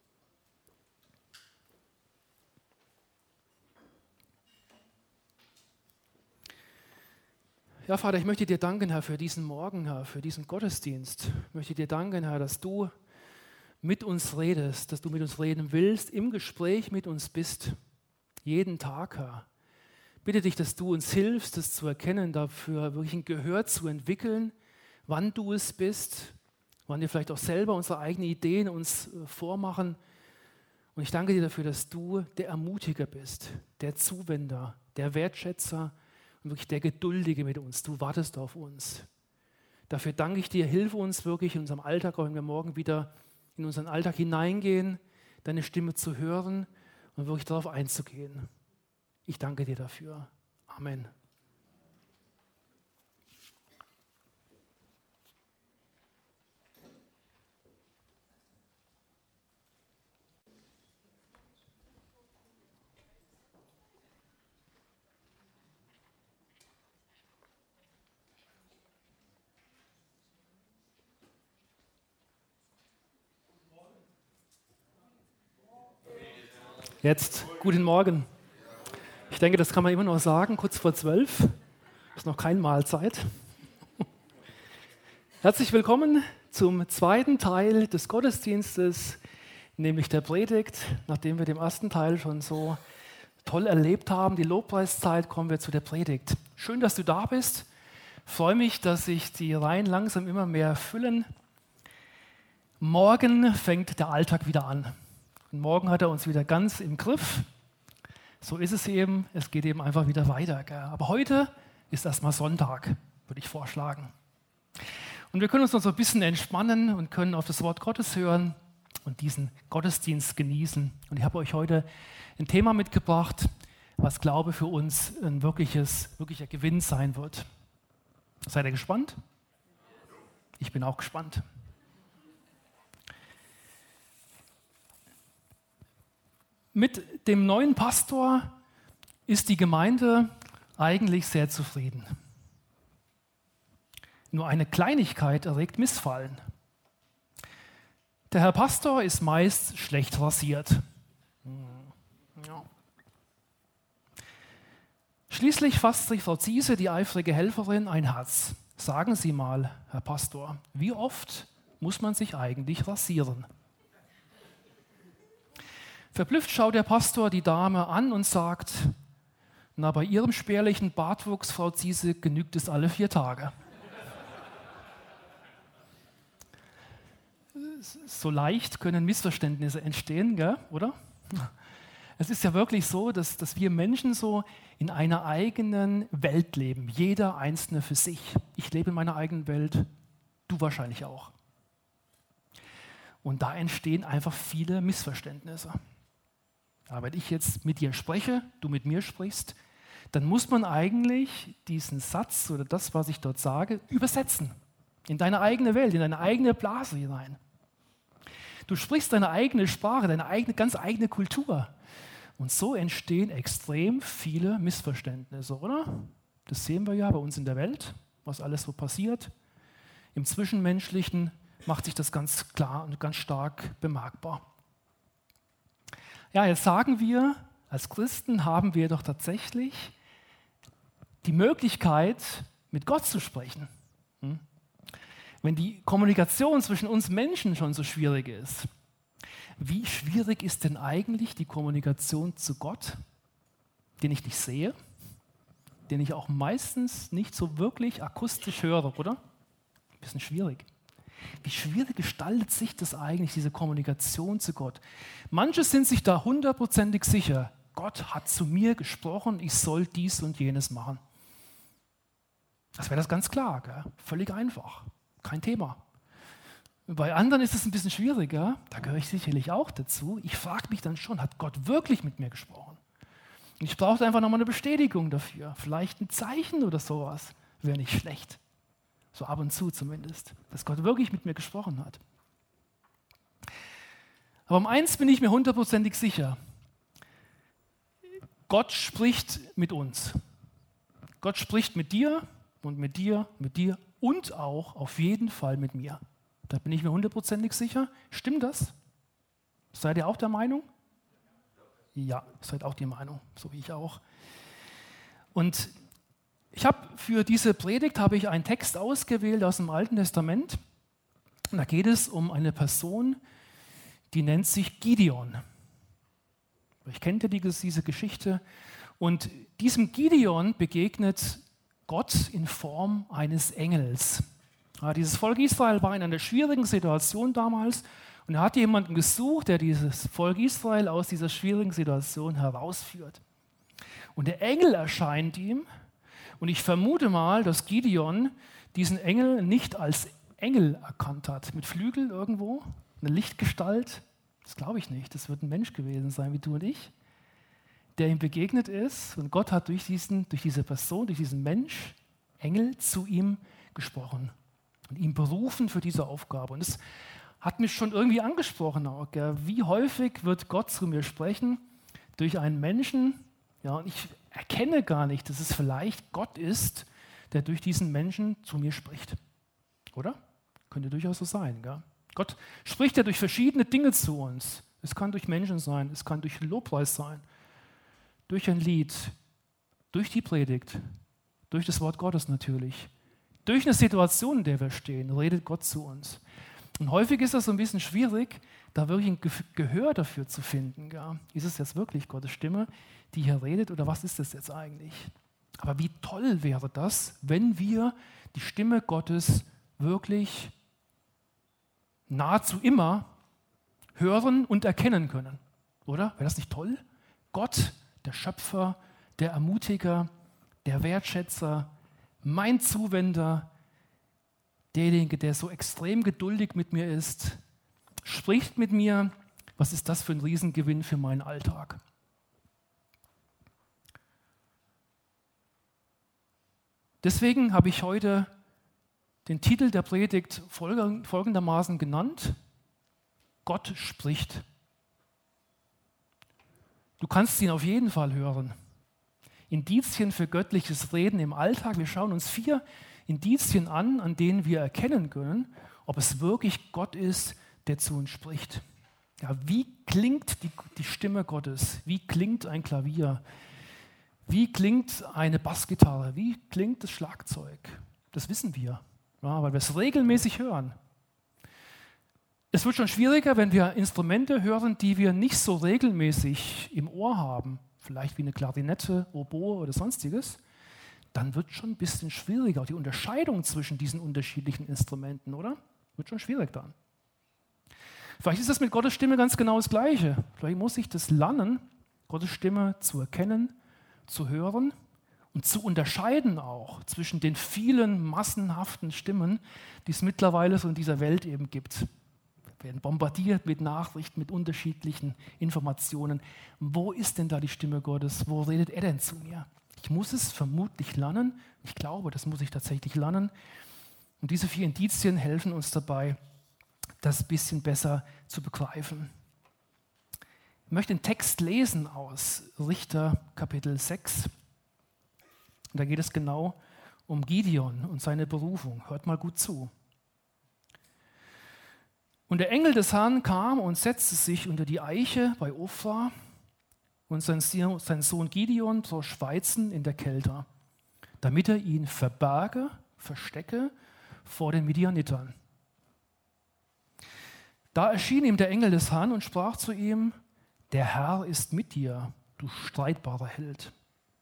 Ja, Vater, ich möchte dir danken, Herr, für diesen Morgen, Herr, für diesen Gottesdienst. Ich möchte dir danken, Herr, dass du mit uns redest, dass du mit uns reden willst, im Gespräch mit uns bist. Jeden Tag, Herr. Bitte dich, dass du uns hilfst, das zu erkennen, dafür wirklich ein Gehör zu entwickeln, wann du es bist, wann wir vielleicht auch selber unsere eigenen Ideen uns vormachen. Und ich danke dir dafür, dass du der Ermutiger bist, der Zuwender, der Wertschätzer und wirklich der Geduldige mit uns. Du wartest auf uns. Dafür danke ich dir, hilf uns wirklich in unserem Alltag, auch wenn wir morgen wieder in unseren Alltag hineingehen, deine Stimme zu hören und wirklich darauf einzugehen. Ich danke dir dafür. Amen. Jetzt, guten Morgen. Ich denke, das kann man immer noch sagen, kurz vor 12. Ist noch keine Mahlzeit. Herzlich willkommen zum zweiten Teil des Gottesdienstes, nämlich der Predigt. Nachdem wir den ersten Teil schon so toll erlebt haben, die Lobpreiszeit, kommen wir zu der Predigt. Schön, dass du da bist. Ich freue mich, dass sich die Reihen langsam immer mehr füllen. Morgen fängt der Alltag wieder an. Und morgen hat er uns wieder ganz im Griff. So ist es eben, es geht eben einfach wieder weiter. Gell? Aber heute ist erstmal Sonntag, würde ich vorschlagen. Und wir können uns noch so ein bisschen entspannen und können auf das Wort Gottes hören und diesen Gottesdienst genießen. Und ich habe euch heute ein Thema mitgebracht, was Glaube für uns ein wirklicher Gewinn sein wird. Seid ihr gespannt? Ich bin auch gespannt. Mit dem neuen Pastor ist die Gemeinde eigentlich sehr zufrieden. Nur eine Kleinigkeit erregt Missfallen. Der Herr Pastor ist meist schlecht rasiert. Ja. Schließlich fasst sich Frau Ziese, die eifrige Helferin, ein Herz. Sagen Sie mal, Herr Pastor, wie oft muss man sich eigentlich rasieren? Verblüfft schaut der Pastor die Dame an und sagt, na, bei Ihrem spärlichen Bartwuchs, Frau Ziese, genügt es alle 4 Tage. So leicht können Missverständnisse entstehen, gell? Oder? Es ist ja wirklich so, dass wir Menschen so in einer eigenen Welt leben, jeder Einzelne für sich. Ich lebe in meiner eigenen Welt, du wahrscheinlich auch. Und da entstehen einfach viele Missverständnisse. Aber wenn ich jetzt mit dir spreche, du mit mir sprichst, dann muss man eigentlich diesen Satz oder das, was ich dort sage, übersetzen. In deine eigene Welt, in deine eigene Blase hinein. Du sprichst deine eigene Sprache, ganz eigene Kultur. Und so entstehen extrem viele Missverständnisse, oder? Das sehen wir ja bei uns in der Welt, was alles so passiert. Im Zwischenmenschlichen macht sich das ganz klar und ganz stark bemerkbar. Ja, jetzt sagen wir, als Christen haben wir doch tatsächlich die Möglichkeit, mit Gott zu sprechen. Wenn die Kommunikation zwischen uns Menschen schon so schwierig ist, wie schwierig ist denn eigentlich die Kommunikation zu Gott, den ich nicht sehe, den ich auch meistens nicht so wirklich akustisch höre, oder? Ein bisschen schwierig. Wie schwierig gestaltet sich das eigentlich, diese Kommunikation zu Gott? Manche sind sich da 100%ig sicher, Gott hat zu mir gesprochen, ich soll dies und jenes machen. Das wäre das ganz klar, gell? Völlig einfach, kein Thema. Bei anderen ist es ein bisschen schwieriger, da gehöre ich sicherlich auch dazu. Ich frage mich dann schon, hat Gott wirklich mit mir gesprochen? Und ich brauche einfach nochmal eine Bestätigung dafür, vielleicht ein Zeichen oder sowas, wäre nicht schlecht. So ab und zu zumindest, dass Gott wirklich mit mir gesprochen hat. Aber um eins bin ich mir 100%ig sicher. Gott spricht mit uns. Gott spricht mit dir und mit dir und auch auf jeden Fall mit mir. Da bin ich mir 100%ig sicher. Stimmt das? Seid ihr auch der Meinung? Ja, seid auch die Meinung, so wie ich auch. Und ich habe für diese Predigt einen Text ausgewählt aus dem Alten Testament. Und da geht es um eine Person, die nennt sich Gideon. Ich kennt ja diese Geschichte. Und diesem Gideon begegnet Gott in Form eines Engels. Ja, dieses Volk Israel war in einer schwierigen Situation damals und er hat jemanden gesucht, der dieses Volk Israel aus dieser schwierigen Situation herausführt. Und der Engel erscheint ihm. Und ich vermute mal, dass Gideon diesen Engel nicht als Engel erkannt hat, mit Flügel irgendwo, eine Lichtgestalt. Das glaube ich nicht. Das wird ein Mensch gewesen sein, wie du und ich, der ihm begegnet ist. Und Gott hat durch diese Person, durch diesen Mensch, Engel zu ihm gesprochen und ihn berufen für diese Aufgabe. Und das hat mich schon irgendwie angesprochen. Auch, wie häufig wird Gott zu mir sprechen durch einen Menschen? Ja, und ich erkenne gar nicht, dass es vielleicht Gott ist, der durch diesen Menschen zu mir spricht. Oder? Könnte durchaus so sein. Gell? Gott spricht ja durch verschiedene Dinge zu uns. Es kann durch Menschen sein, es kann durch Lobpreis sein, durch ein Lied, durch die Predigt, durch das Wort Gottes natürlich. Durch eine Situation, in der wir stehen, redet Gott zu uns. Und häufig ist das so ein bisschen schwierig, da wirklich ein Gehör dafür zu finden. Ja? Ist es jetzt wirklich Gottes Stimme, die hier redet, oder was ist das jetzt eigentlich? Aber wie toll wäre das, wenn wir die Stimme Gottes wirklich nahezu immer hören und erkennen können. Oder? Wäre das nicht toll? Gott, der Schöpfer, der Ermutiger, der Wertschätzer, mein Zuwender, derjenige, der so extrem geduldig mit mir ist, spricht mit mir. Was ist das für ein Riesengewinn für meinen Alltag? Deswegen habe ich heute den Titel der Predigt folgendermaßen genannt: Gott spricht. Du kannst ihn auf jeden Fall hören. Indizien für göttliches Reden im Alltag. Wir schauen uns 4 Indizien an denen wir erkennen können, ob es wirklich Gott ist, der zu uns spricht. Ja, wie klingt die Stimme Gottes? Wie klingt ein Klavier? Wie klingt eine Bassgitarre? Wie klingt das Schlagzeug? Das wissen wir, ja, weil wir es regelmäßig hören. Es wird schon schwieriger, wenn wir Instrumente hören, die wir nicht so regelmäßig im Ohr haben, vielleicht wie eine Klarinette, Oboe oder sonstiges. Dann wird es schon ein bisschen schwieriger, auch die Unterscheidung zwischen diesen unterschiedlichen Instrumenten, oder? Wird schon schwierig dann. Vielleicht ist das mit Gottes Stimme ganz genau das Gleiche. Vielleicht muss ich das lernen, Gottes Stimme zu erkennen, zu hören und zu unterscheiden auch zwischen den vielen massenhaften Stimmen, die es mittlerweile so in dieser Welt eben gibt. Wir werden bombardiert mit Nachrichten, mit unterschiedlichen Informationen. Wo ist denn da die Stimme Gottes? Wo redet er denn zu mir? Ich muss es vermutlich lernen. Ich glaube, das muss ich tatsächlich lernen. Und diese 4 Indizien helfen uns dabei, das ein bisschen besser zu begreifen. Ich möchte den Text lesen aus Richter Kapitel 6. Und da geht es genau um Gideon und seine Berufung. Hört mal gut zu. Und der Engel des Herrn kam und setzte sich unter die Eiche bei Ophrah, und sein Sohn Gideon drosch Weizen in der Kälte, damit er ihn verstecke vor den Midianitern. Da erschien ihm der Engel des Herrn und sprach zu ihm: Der Herr ist mit dir, du streitbarer Held.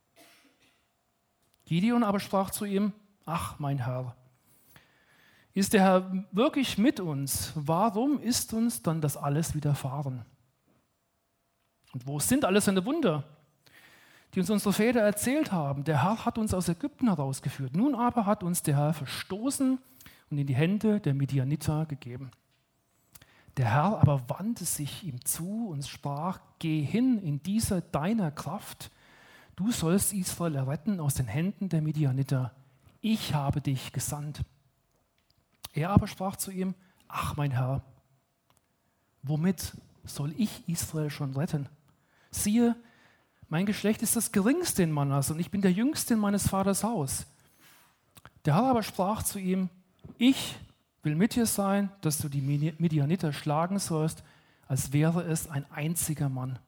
Gideon aber sprach zu ihm: Ach, mein Herr, ist der Herr wirklich mit uns? Warum ist uns dann das alles widerfahren? Und wo sind alle seine Wunder, die uns unsere Väter erzählt haben? Der Herr hat uns aus Ägypten herausgeführt. Nun aber hat uns der Herr verstoßen und in die Hände der Midianiter gegeben. Der Herr aber wandte sich ihm zu und sprach: Geh hin in dieser deiner Kraft. Du sollst Israel erretten aus den Händen der Midianiter. Ich habe dich gesandt. Er aber sprach zu ihm: Ach, mein Herr, womit soll ich Israel schon retten? Siehe, mein Geschlecht ist das geringste in Manasse und ich bin der Jüngste in meines Vaters Haus. Der Herr aber sprach zu ihm: Ich will mit dir sein, dass du die Midianiter schlagen sollst, als wäre es ein einziger Mann.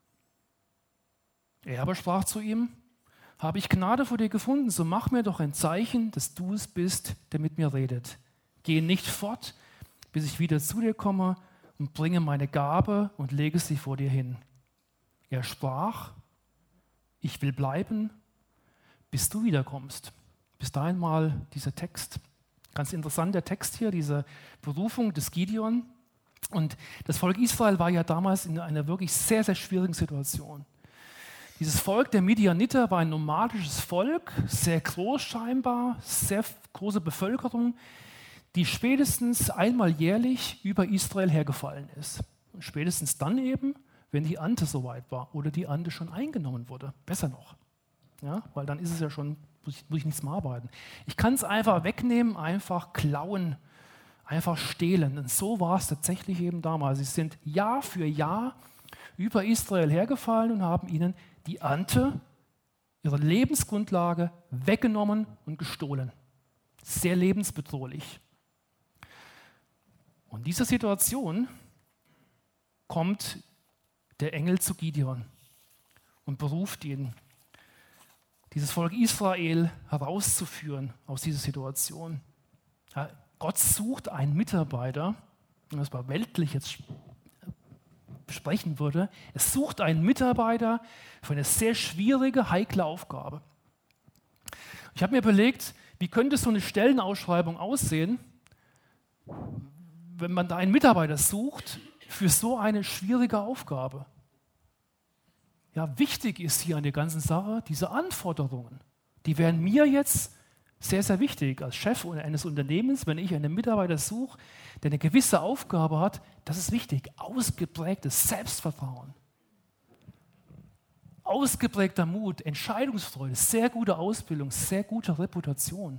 Er aber sprach zu ihm: Habe ich Gnade vor dir gefunden, so mach mir doch ein Zeichen, dass du es bist, der mit mir redet. Gehe nicht fort, bis ich wieder zu dir komme, und bringe meine Gabe und lege sie vor dir hin. Er sprach: Ich will bleiben, bis du wiederkommst. Bis dahin mal dieser Text. Ganz interessanter Text hier, diese Berufung des Gideon. Und das Volk Israel war ja damals in einer wirklich sehr, sehr schwierigen Situation. Dieses Volk der Midianiter war ein nomadisches Volk, sehr groß scheinbar, sehr große Bevölkerung, die spätestens einmal jährlich über Israel hergefallen ist. Und spätestens dann eben, wenn die Ernte soweit war oder die Ernte schon eingenommen wurde. Besser noch. Ja, weil dann ist es ja schon, muss ich nichts mehr arbeiten. Ich kann es einfach wegnehmen, einfach klauen, einfach stehlen. Und so war es tatsächlich eben damals. Sie sind Jahr für Jahr über Israel hergefallen und haben ihnen die Ernte, ihre Lebensgrundlage weggenommen und gestohlen. Sehr lebensbedrohlich. Und in dieser Situation kommt der Engel zu Gideon und beruft ihn, dieses Volk Israel herauszuführen aus dieser Situation. Ja, Gott sucht einen Mitarbeiter, wenn man das mal weltlich jetzt besprechen würde, es sucht einen Mitarbeiter für eine sehr schwierige, heikle Aufgabe. Ich habe mir überlegt, wie könnte so eine Stellenausschreibung aussehen, wenn man da einen Mitarbeiter sucht für so eine schwierige Aufgabe. Ja, wichtig ist hier an der ganzen Sache diese Anforderungen. Die wären mir jetzt sehr, sehr wichtig als Chef eines Unternehmens, wenn ich einen Mitarbeiter suche, der eine gewisse Aufgabe hat. Das ist wichtig. Ausgeprägtes Selbstvertrauen, ausgeprägter Mut, Entscheidungsfreude, sehr gute Ausbildung, sehr gute Reputation.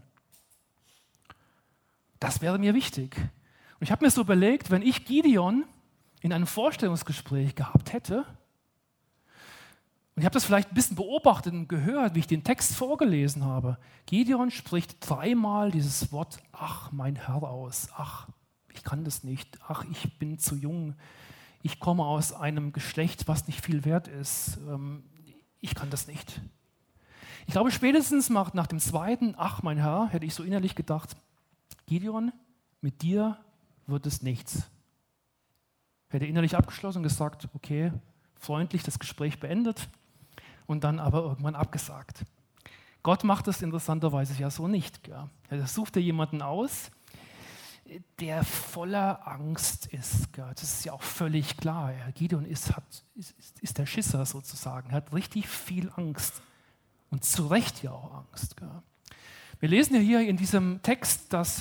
Das wäre mir wichtig. Und ich habe mir so überlegt, wenn ich Gideon in einem Vorstellungsgespräch gehabt hätte, und ich habe das vielleicht ein bisschen beobachtet und gehört, wie ich den Text vorgelesen habe. Gideon spricht 3-mal dieses Wort, ach, mein Herr aus. Ach, ich kann das nicht. Ach, ich bin zu jung. Ich komme aus einem Geschlecht, was nicht viel wert ist. Ich kann das nicht. Ich glaube, spätestens nach dem zweiten, ach, mein Herr, hätte ich so innerlich gedacht, Gideon, mit dir wird es nichts. Hätte innerlich abgeschlossen und gesagt, okay, freundlich das Gespräch beendet. Und dann aber irgendwann abgesagt. Gott macht das interessanterweise ja so nicht. Gell? Er sucht ja jemanden aus, der voller Angst ist. Gell? Das ist ja auch völlig klar. Ja? Gideon ist der Schisser sozusagen. Er hat richtig viel Angst. Und zu Recht ja auch Angst. Gell? Wir lesen ja hier in diesem Text, dass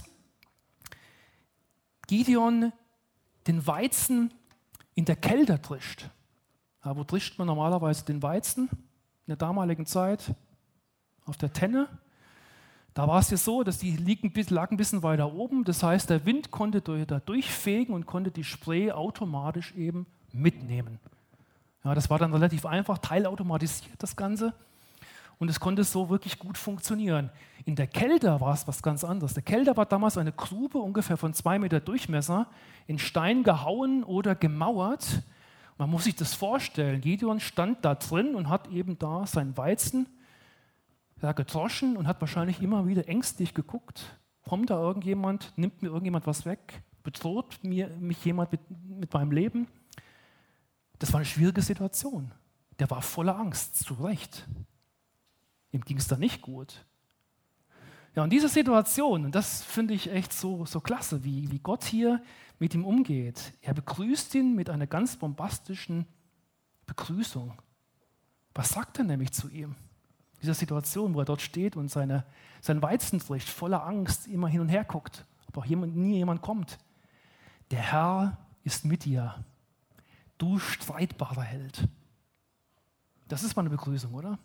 Gideon den Weizen in der Kälte trischt. Ja, wo trischt man normalerweise den Weizen? In der damaligen Zeit auf der Tenne. Da war es ja so, dass die lagen ein bisschen weiter oben. Das heißt, der Wind konnte da durchfegen und konnte die Spree automatisch eben mitnehmen. Ja, das war dann relativ einfach, teilautomatisiert das Ganze. Und es konnte so wirklich gut funktionieren. In der Kelder war es was ganz anderes. Der Kelder war damals eine Grube ungefähr von 2 Meter Durchmesser, in Stein gehauen oder gemauert. Man muss sich das vorstellen, Gideon stand da drin und hat eben da sein Weizen gedroschen und hat wahrscheinlich immer wieder ängstlich geguckt. Kommt da irgendjemand, nimmt mir irgendjemand was weg, bedroht mich jemand mit meinem Leben? Das war eine schwierige Situation. Der war voller Angst, zu Recht. Ihm ging es da nicht gut. Ja, und diese Situation, und das finde ich echt so klasse, wie Gott hier mit ihm umgeht. Er begrüßt ihn mit einer ganz bombastischen Begrüßung. Was sagt er nämlich zu ihm? In dieser Situation, wo er dort steht und sein Weizen trischt, voller Angst, immer hin und her guckt, aber auch nie jemand kommt. Der Herr ist mit dir, du streitbarer Held. Das ist mal eine Begrüßung, oder?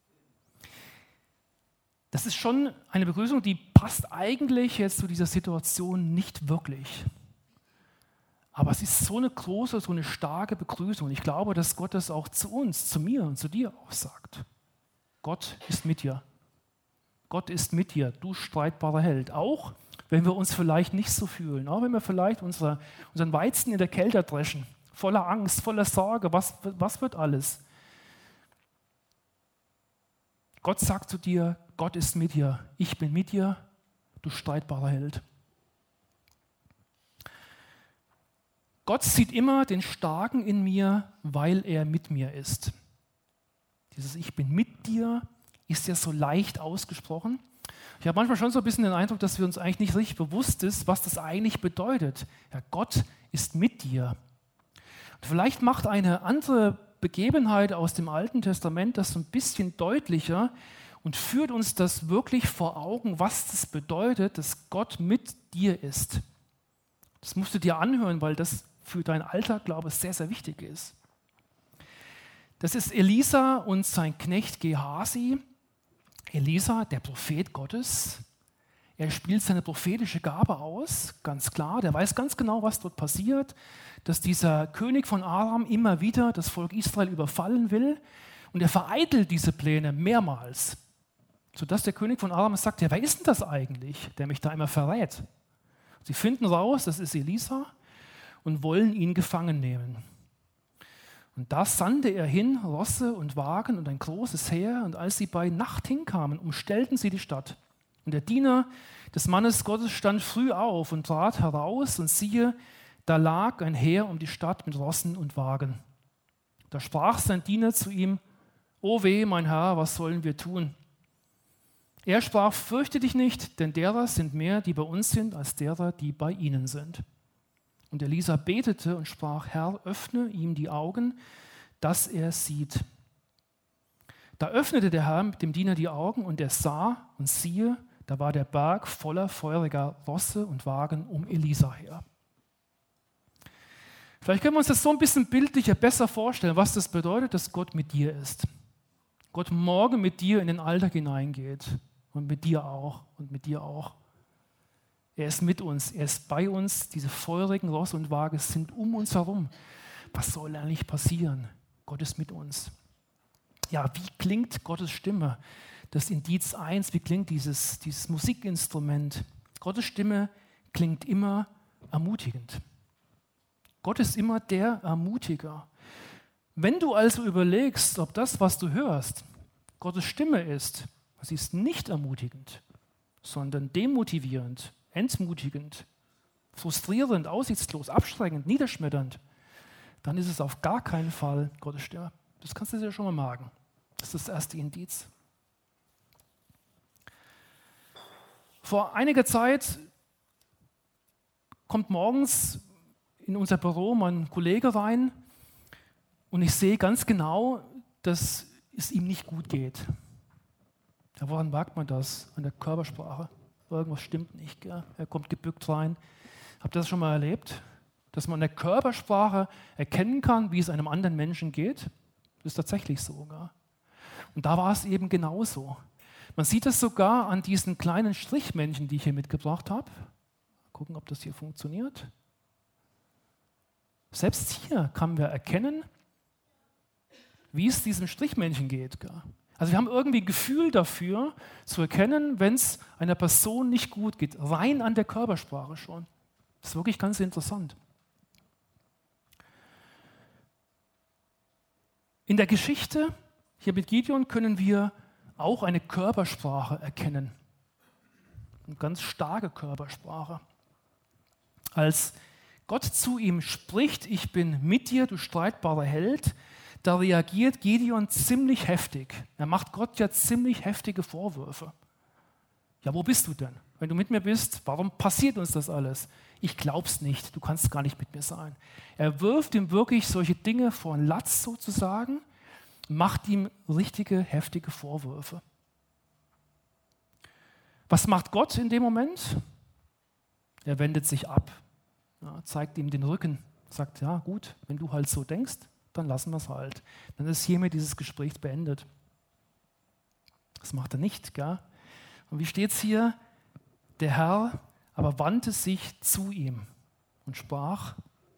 Das ist schon eine Begrüßung, die passt eigentlich jetzt zu dieser Situation nicht wirklich. Aber es ist so eine große, so eine starke Begrüßung. Und ich glaube, dass Gott das auch zu uns, zu mir und zu dir auch sagt. Gott ist mit dir. Gott ist mit dir, du streitbarer Held. Auch wenn wir uns vielleicht nicht so fühlen, auch wenn wir vielleicht unseren Weizen in der Kälte dreschen, voller Angst, voller Sorge, was wird alles? Gott sagt zu dir, Gott ist mit dir, ich bin mit dir, du streitbarer Held. Gott sieht immer den Starken in mir, weil er mit mir ist. Dieses Ich bin mit dir ist ja so leicht ausgesprochen. Ich habe manchmal schon so ein bisschen den Eindruck, dass wir uns eigentlich nicht richtig bewusst ist, was das eigentlich bedeutet. Ja, Gott ist mit dir. Und vielleicht macht eine andere Begebenheit aus dem Alten Testament das so ein bisschen deutlicher und führt uns das wirklich vor Augen, was das bedeutet, dass Gott mit dir ist. Das musst du dir anhören, weil das für deinen Alltag, glaube ich, sehr, sehr wichtig ist. Das ist Elisa und sein Knecht Gehasi. Elisa, der Prophet Gottes, er spielt seine prophetische Gabe aus, ganz klar. Der weiß ganz genau, was dort passiert, dass dieser König von Aram immer wieder das Volk Israel überfallen will. Und er vereitelt diese Pläne mehrmals, sodass der König von Aram sagt, ja, wer ist denn das eigentlich, der mich da immer verrät? Sie finden raus, das ist Elisa, und wollen ihn gefangen nehmen. Und da sandte er hin, Rosse und Wagen und ein großes Heer, und als sie bei Nacht hinkamen, umstellten sie die Stadt. Und der Diener des Mannes Gottes stand früh auf und trat heraus, und siehe, da lag ein Heer um die Stadt mit Rossen und Wagen. Da sprach sein Diener zu ihm, O weh, mein Herr, was sollen wir tun? Er sprach, fürchte dich nicht, denn derer sind mehr, die bei uns sind, als derer, die bei ihnen sind. Und Elisa betete und sprach, Herr, öffne ihm die Augen, dass er sieht. Da öffnete der Herr dem Diener die Augen und er sah und siehe, da war der Berg voller feuriger Rosse und Wagen um Elisa her. Vielleicht können wir uns das so ein bisschen bildlicher besser vorstellen, was das bedeutet, dass Gott mit dir ist. Gott morgen mit dir in den Alltag hineingeht und mit dir auch und mit dir auch. Er ist mit uns, er ist bei uns, diese feurigen Rosse und Wagen sind um uns herum. Was soll eigentlich passieren? Gott ist mit uns. Ja, wie klingt Gottes Stimme? Das Indiz 1, wie klingt dieses Musikinstrument? Gottes Stimme klingt immer ermutigend. Gott ist immer der Ermutiger. Wenn du also überlegst, ob das, was du hörst, Gottes Stimme ist, sie ist nicht ermutigend, sondern demotivierend, entmutigend, frustrierend, aussichtslos, abschreckend, niederschmetternd, dann ist es auf gar keinen Fall Gottes Stimme. Das kannst du dir schon mal merken. Das ist das erste Indiz. Vor einiger Zeit kommt morgens in unser Büro mein Kollege rein und ich sehe ganz genau, dass es ihm nicht gut geht. Ja, woran merkt man das? An der Körpersprache. Irgendwas stimmt nicht. Gell? Er kommt gebückt rein. Habt ihr das schon mal erlebt? Dass man an der Körpersprache erkennen kann, wie es einem anderen Menschen geht? Das ist tatsächlich so. Gell? Und da war es eben genauso. Man sieht es sogar an diesen kleinen Strichmännchen, die ich hier mitgebracht habe. Mal gucken, ob das hier funktioniert. Selbst hier können wir erkennen, wie es diesem Strichmännchen geht. Gell? Also wir haben irgendwie ein Gefühl dafür, zu erkennen, wenn es einer Person nicht gut geht. Rein an der Körpersprache schon. Das ist wirklich ganz interessant. In der Geschichte, hier mit Gideon, können wir auch eine Körpersprache erkennen. Eine ganz starke Körpersprache. Als Gott zu ihm spricht, ich bin mit dir, du streitbarer Held, da reagiert Gideon ziemlich heftig. Er macht Gott ja ziemlich heftige Vorwürfe. Ja, wo bist du denn? Wenn du mit mir bist, warum passiert uns das alles? Ich glaub's nicht, du kannst gar nicht mit mir sein. Er wirft ihm wirklich solche Dinge vor den Latz sozusagen, macht ihm richtige, heftige Vorwürfe. Was macht Gott in dem Moment? Er wendet sich ab, ja, zeigt ihm den Rücken, sagt, ja gut, wenn du halt so denkst, dann lassen wir es halt. Dann ist hiermit dieses Gespräch beendet. Das macht er nicht, gell? Und wie steht es hier? Der Herr aber wandte sich zu ihm und sprach,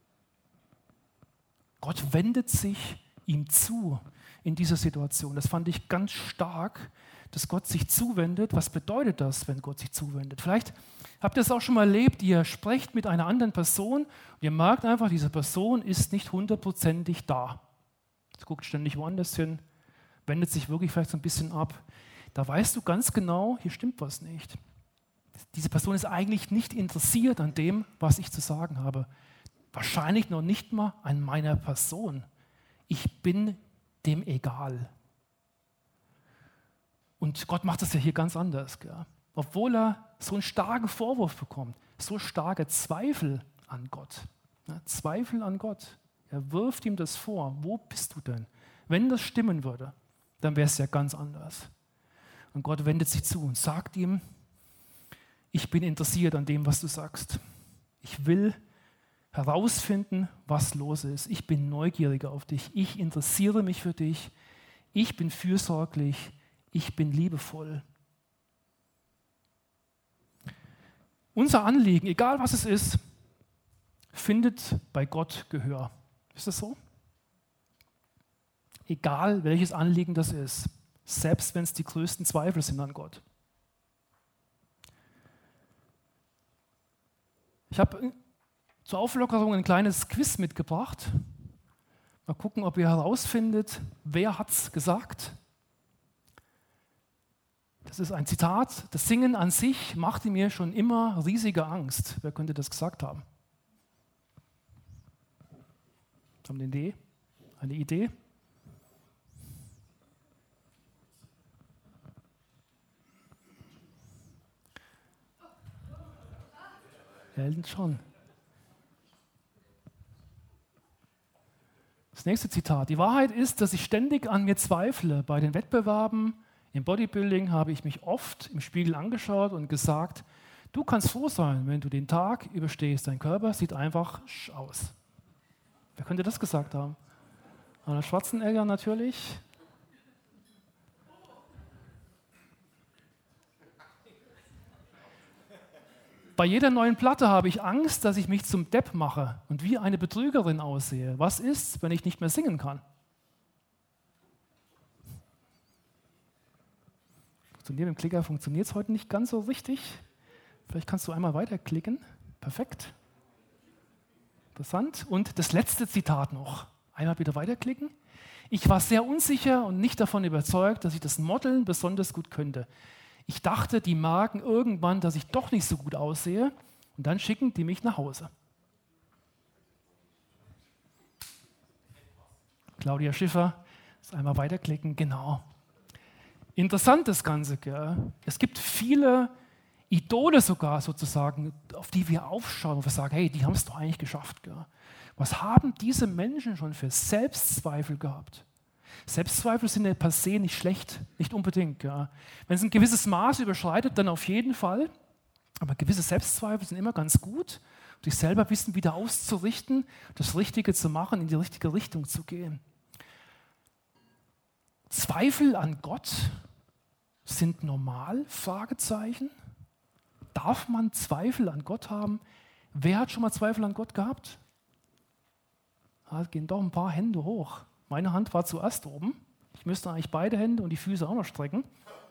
Gott wendet sich ihm zu in dieser Situation. Das fand ich ganz stark, dass Gott sich zuwendet. Was bedeutet das, wenn Gott sich zuwendet? Vielleicht habt ihr es auch schon mal erlebt, ihr sprecht mit einer anderen Person und ihr merkt einfach, diese Person ist nicht hundertprozentig da. Sie guckt ständig woanders hin, wendet sich wirklich vielleicht so ein bisschen ab. Da weißt du ganz genau, hier stimmt was nicht. Diese Person ist eigentlich nicht interessiert an dem, was ich zu sagen habe. Wahrscheinlich noch nicht mal an meiner Person. Ich bin dem egal. Und Gott macht das ja hier ganz anders. Gell? Obwohl er so einen starken Vorwurf bekommt, so starke Zweifel an Gott. Ja, Zweifel an Gott. Er wirft ihm das vor. Wo bist du denn? Wenn das stimmen würde, dann wäre es ja ganz anders. Und Gott wendet sich zu und sagt ihm, ich bin interessiert an dem, was du sagst. Ich will herausfinden, was los ist. Ich bin neugieriger auf dich. Ich interessiere mich für dich. Ich bin fürsorglich. Ich bin liebevoll. Unser Anliegen, egal was es ist, findet bei Gott Gehör. Ist das so? Egal welches Anliegen das ist, selbst wenn es die größten Zweifel sind an Gott. Ich habe zur Auflockerung ein kleines Quiz mitgebracht. Mal gucken, ob ihr herausfindet, wer hat es gesagt. Das ist ein Zitat. Das Singen an sich machte mir schon immer riesige Angst. Wer könnte das gesagt haben? Haben Sie eine Idee? Eine Idee? Elton John. Das nächste Zitat. Die Wahrheit ist, dass ich ständig an mir zweifle. Bei den Wettbewerben im Bodybuilding habe ich mich oft im Spiegel angeschaut und gesagt, du kannst froh sein, wenn du den Tag überstehst. Dein Körper sieht einfach aus. Wer könnte das gesagt haben? Arnold Schwarzenegger natürlich. Bei jeder neuen Platte habe ich Angst, dass ich mich zum Depp mache und wie eine Betrügerin aussehe. Was ist, wenn ich nicht mehr singen kann? Funktioniert im Klicker, funktioniert es heute nicht ganz so richtig. Vielleicht kannst du einmal weiterklicken. Perfekt. Interessant. Und das letzte Zitat noch. Einmal bitte weiterklicken. Ich war sehr unsicher und nicht davon überzeugt, dass ich das Modeln besonders gut könnte. Ich dachte, die merken irgendwann, dass ich doch nicht so gut aussehe und dann schicken die mich nach Hause. Claudia Schiffer, das einmal weiterklicken, genau. Interessant das Ganze, gell? Es gibt viele Idole sogar sozusagen, auf die wir aufschauen und wir sagen, hey, die haben es doch eigentlich geschafft. Gell? Was haben diese Menschen schon für Selbstzweifel gehabt? Selbstzweifel sind ja per se nicht schlecht, nicht unbedingt. Ja. Wenn es ein gewisses Maß überschreitet, dann auf jeden Fall. Aber gewisse Selbstzweifel sind immer ganz gut, um sich selber wissen, wieder auszurichten, das Richtige zu machen, in die richtige Richtung zu gehen. Zweifel an Gott sind normal? Fragezeichen. Darf man Zweifel an Gott haben? Wer hat schon mal Zweifel an Gott gehabt? Da gehen doch ein paar Hände hoch. Meine Hand war zuerst oben. Ich müsste eigentlich beide Hände und die Füße auch noch strecken.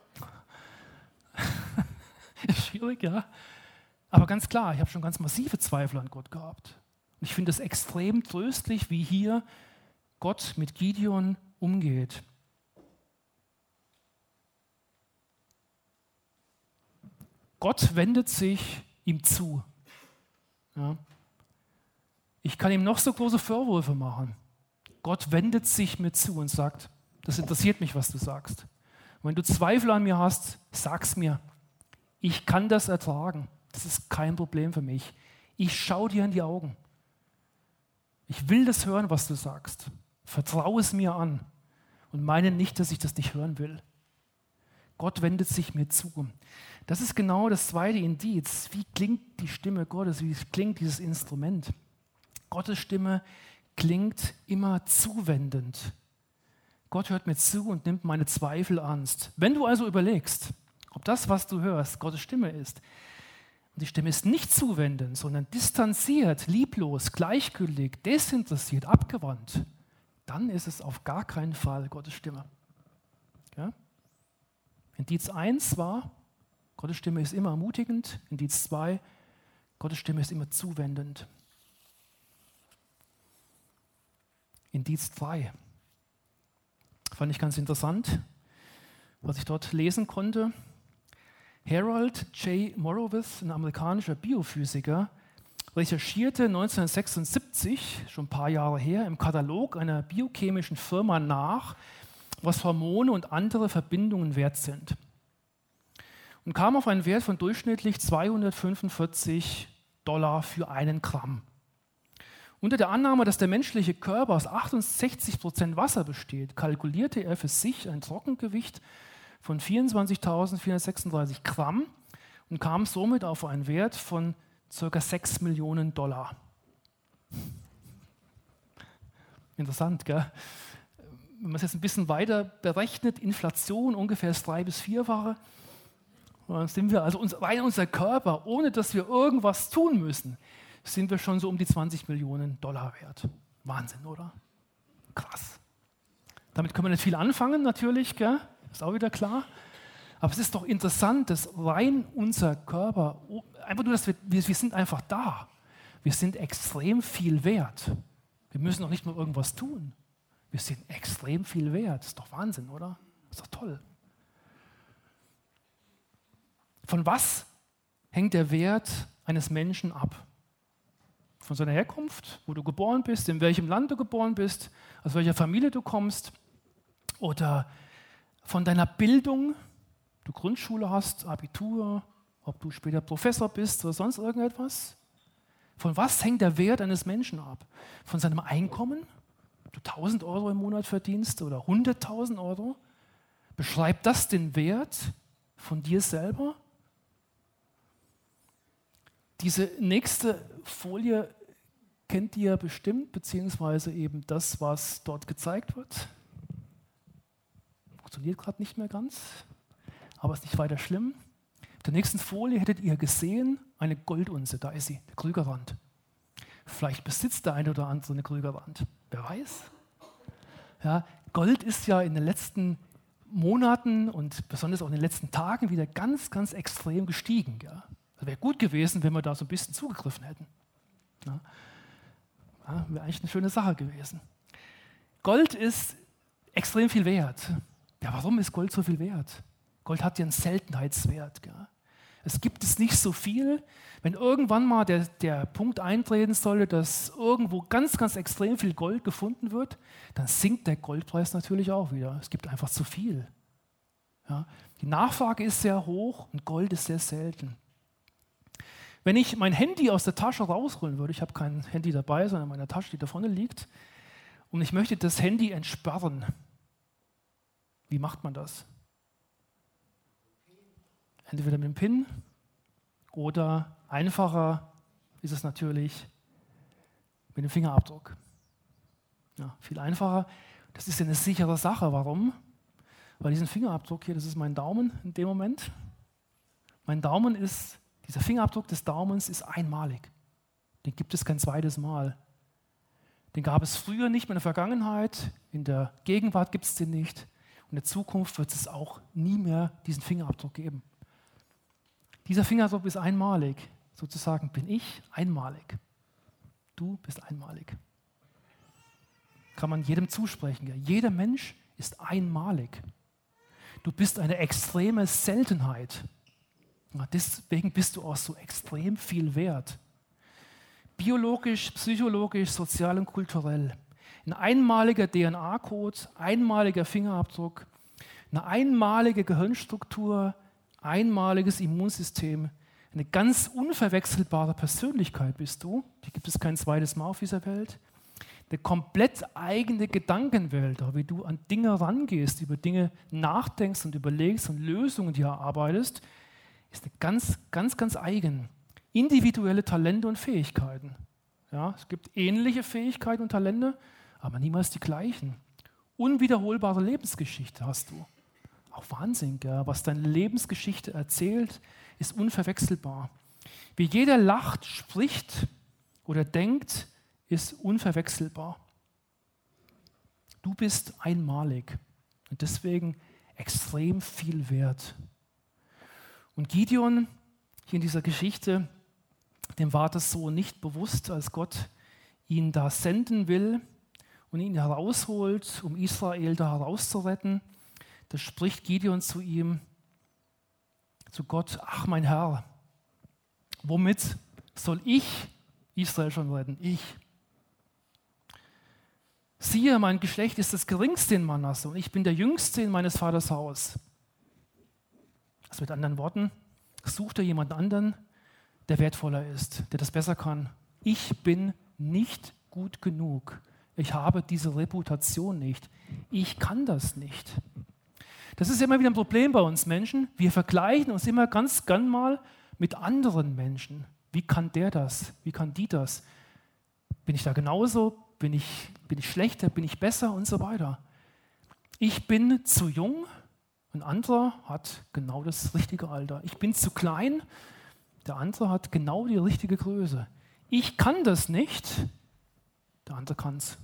Ist schwierig, ja. Aber ganz klar, ich habe schon ganz massive Zweifel an Gott gehabt. Und ich finde es extrem tröstlich, wie hier Gott mit Gideon umgeht. Gott wendet sich ihm zu. Ja. Ich kann ihm noch so große Vorwürfe machen. Gott wendet sich mir zu und sagt, das interessiert mich, was du sagst. Und wenn du Zweifel an mir hast, sag's mir. Ich kann das ertragen. Das ist kein Problem für mich. Ich schaue dir in die Augen. Ich will das hören, was du sagst. Vertraue es mir an und meine nicht, dass ich das nicht hören will. Gott wendet sich mir zu. Das ist genau das zweite Indiz. Wie klingt die Stimme Gottes? Wie klingt dieses Instrument? Gottes Stimme klingt immer zuwendend. Gott hört mir zu und nimmt meine Zweifel ernst. Wenn du also überlegst, ob das, was du hörst, Gottes Stimme ist, und die Stimme ist nicht zuwendend, sondern distanziert, lieblos, gleichgültig, desinteressiert, abgewandt, dann ist es auf gar keinen Fall Gottes Stimme. Ja? Indiz 1 war, Gottes Stimme ist immer ermutigend. Indiz 2, Gottes Stimme ist immer zuwendend. Indiz 3 fand ich ganz interessant, was ich dort lesen konnte. Harold J. Morowitz, ein amerikanischer Biophysiker, recherchierte 1976, schon ein paar Jahre her, im Katalog einer biochemischen Firma nach, was Hormone und andere Verbindungen wert sind. Und kam auf einen Wert von durchschnittlich $245 für 1 Gramm. Unter der Annahme, dass der menschliche Körper aus 68% Wasser besteht, kalkulierte er für sich ein Trockengewicht von 24.436 Gramm und kam somit auf einen Wert von ca. $6 Millionen. Interessant, gell? Wenn man es jetzt ein bisschen weiter berechnet, Inflation ungefähr das 3- bis 4-fache, dann sind wir also rein unser Körper, ohne dass wir irgendwas tun müssen, sind wir schon so um die $20 Millionen wert. Wahnsinn, oder? Krass. Damit können wir nicht viel anfangen, natürlich, gell? Ist auch wieder klar. Aber es ist doch interessant, dass rein unser Körper, einfach nur, dass wir sind einfach da. Wir sind extrem viel wert. Wir müssen doch nicht nur irgendwas tun. Wir sind extrem viel wert. Das ist doch Wahnsinn, oder? Das ist doch toll. Von was hängt der Wert eines Menschen ab? Von seiner Herkunft, wo du geboren bist, in welchem Land du geboren bist, aus welcher Familie du kommst, oder von deiner Bildung, du Grundschule hast, Abitur, ob du später Professor bist oder sonst irgendetwas. Von was hängt der Wert eines Menschen ab? Von seinem Einkommen? ob du 1.000 Euro im Monat verdienst oder 100.000 Euro. Beschreibt das den Wert von dir selber? Diese nächste Folie kennt ihr bestimmt, beziehungsweise eben das, was dort gezeigt wird. Funktioniert gerade nicht mehr ganz, aber ist nicht weiter schlimm. Auf der nächsten Folie hättet ihr gesehen, eine Goldunze, da ist sie, der Krügerrand. Vielleicht besitzt der eine oder andere eine Krügerrand, wer weiß. Ja, Gold ist ja in den letzten Monaten und besonders auch in den letzten Tagen wieder ganz, ganz extrem gestiegen. Ja. Das wäre gut gewesen, wenn wir da so ein bisschen zugegriffen hätten. Ja. Ja, wäre eigentlich eine schöne Sache gewesen. Gold ist extrem viel wert. Ja, warum ist Gold so viel wert? Gold hat ja einen Seltenheitswert. Ja. Es gibt es nicht so viel. Wenn irgendwann mal der Punkt eintreten sollte, dass irgendwo ganz, ganz extrem viel Gold gefunden wird, dann sinkt der Goldpreis natürlich auch wieder. Es gibt einfach zu viel. Ja. Die Nachfrage ist sehr hoch und Gold ist sehr selten. Wenn ich mein Handy aus der Tasche rausholen würde, ich habe kein Handy dabei, sondern in meiner Tasche, die da vorne liegt, und ich möchte das Handy entsperren, wie macht man das? Entweder mit dem PIN oder einfacher ist es natürlich mit dem Fingerabdruck. Ja, viel einfacher. Das ist ja eine sichere Sache. Warum? Weil diesen Fingerabdruck hier, das ist mein Daumen in dem Moment. Dieser Fingerabdruck des Daumens ist einmalig. Den gibt es kein zweites Mal. Den gab es früher nicht mehr in der Vergangenheit, in der Gegenwart gibt es den nicht. Und in der Zukunft wird es auch nie mehr diesen Fingerabdruck geben. Dieser Fingerabdruck ist einmalig. Sozusagen bin ich einmalig. Du bist einmalig. Kann man jedem zusprechen. Ja. Jeder Mensch ist einmalig. Du bist eine extreme Seltenheit. Ja, deswegen bist du auch so extrem viel wert. Biologisch, psychologisch, sozial und kulturell. Ein einmaliger DNA-Code, einmaliger Fingerabdruck, eine einmalige Gehirnstruktur, einmaliges Immunsystem, eine ganz unverwechselbare Persönlichkeit bist du, die gibt es kein zweites Mal auf dieser Welt, eine komplett eigene Gedankenwelt, wie du an Dinge rangehst, über Dinge nachdenkst und überlegst und Lösungen dir erarbeitest, ist eine ganz, ganz, ganz eigen. Individuelle Talente und Fähigkeiten. Ja, es gibt ähnliche Fähigkeiten und Talente, aber niemals die gleichen. Unwiederholbare Lebensgeschichte hast du. Auch Wahnsinn, gell? Was deine Lebensgeschichte erzählt, ist unverwechselbar. Wie jeder lacht, spricht oder denkt, ist unverwechselbar. Du bist einmalig und deswegen extrem viel wert. Und Gideon, hier in dieser Geschichte, dem war das so nicht bewusst, als Gott ihn da senden will und ihn herausholt, um Israel da herauszuretten. Da spricht Gideon zu ihm, zu Gott: Ach mein Herr, womit soll ich Israel schon retten? Ich. Siehe, mein Geschlecht ist das geringste in Manasse und ich bin der Jüngste in meines Vaters Haus. Also mit anderen Worten, sucht er jemanden anderen, der wertvoller ist, der das besser kann. Ich bin nicht gut genug. Ich habe diese Reputation nicht. Ich kann das nicht. Das ist immer wieder ein Problem bei uns Menschen. Wir vergleichen uns immer ganz gern mal mit anderen Menschen. Wie kann der das? Wie kann die das? Bin ich da genauso? Bin ich schlechter? Bin ich besser? Und so weiter. Ich bin zu jung. Ein anderer hat genau das richtige Alter. Ich bin zu klein, der andere hat genau die richtige Größe. Ich kann das nicht, der andere kann es.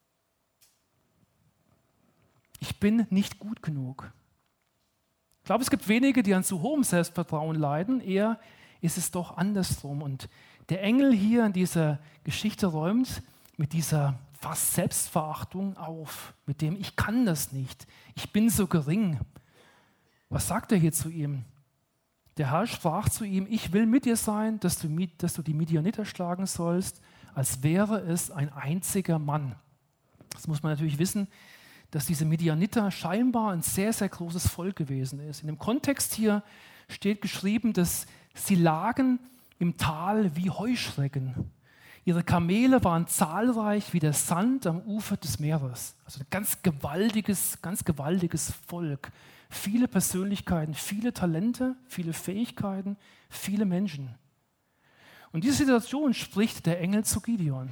Ich bin nicht gut genug. Ich glaube, es gibt wenige, die an zu hohem Selbstvertrauen leiden. Eher ist es doch andersrum. Und der Engel hier in dieser Geschichte räumt mit dieser fast Selbstverachtung auf, mit dem ich kann das nicht, ich bin so gering. Was sagt er hier zu ihm? Der Herr sprach zu ihm: Ich will mit dir sein, dass du die Midianiter schlagen sollst, als wäre es ein einziger Mann. Das muss man natürlich wissen, dass diese Midianiter scheinbar ein sehr, sehr großes Volk gewesen ist. In dem Kontext hier steht geschrieben, dass sie lagen im Tal wie Heuschrecken. Ihre Kamele waren zahlreich wie der Sand am Ufer des Meeres. Also ein ganz gewaltiges Volk. Viele Persönlichkeiten, viele Talente, viele Fähigkeiten, viele Menschen. Und diese Situation spricht der Engel zu Gideon.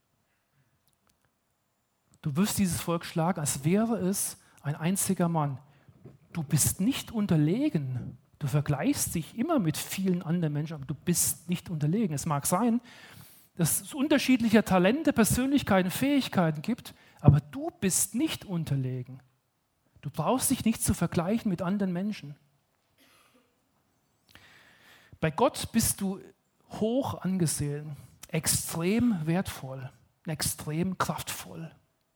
Du wirst dieses Volk schlagen, als wäre es ein einziger Mann. Du bist nicht unterlegen. Du vergleichst dich immer mit vielen anderen Menschen, aber du bist nicht unterlegen. Es mag sein, dass es unterschiedliche Talente, Persönlichkeiten, Fähigkeiten gibt, aber du bist nicht unterlegen. Du brauchst dich nicht zu vergleichen mit anderen Menschen. Bei Gott bist du hoch angesehen, extrem wertvoll, extrem kraftvoll.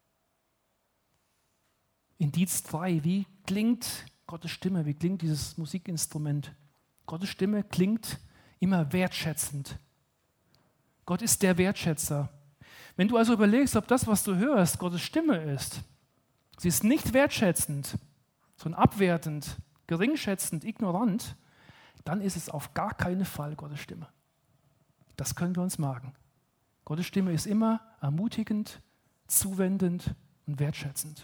Indiz 3, wie klingt Gottes Stimme, wie klingt dieses Musikinstrument? Gottes Stimme klingt immer wertschätzend. Gott ist der Wertschätzer. Wenn du also überlegst, ob das, was du hörst, Gottes Stimme ist, sie ist nicht wertschätzend, sondern abwertend, geringschätzend, ignorant, dann ist es auf gar keinen Fall Gottes Stimme. Das können wir uns merken. Gottes Stimme ist immer ermutigend, zuwendend und wertschätzend.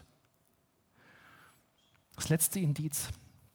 Das letzte Indiz.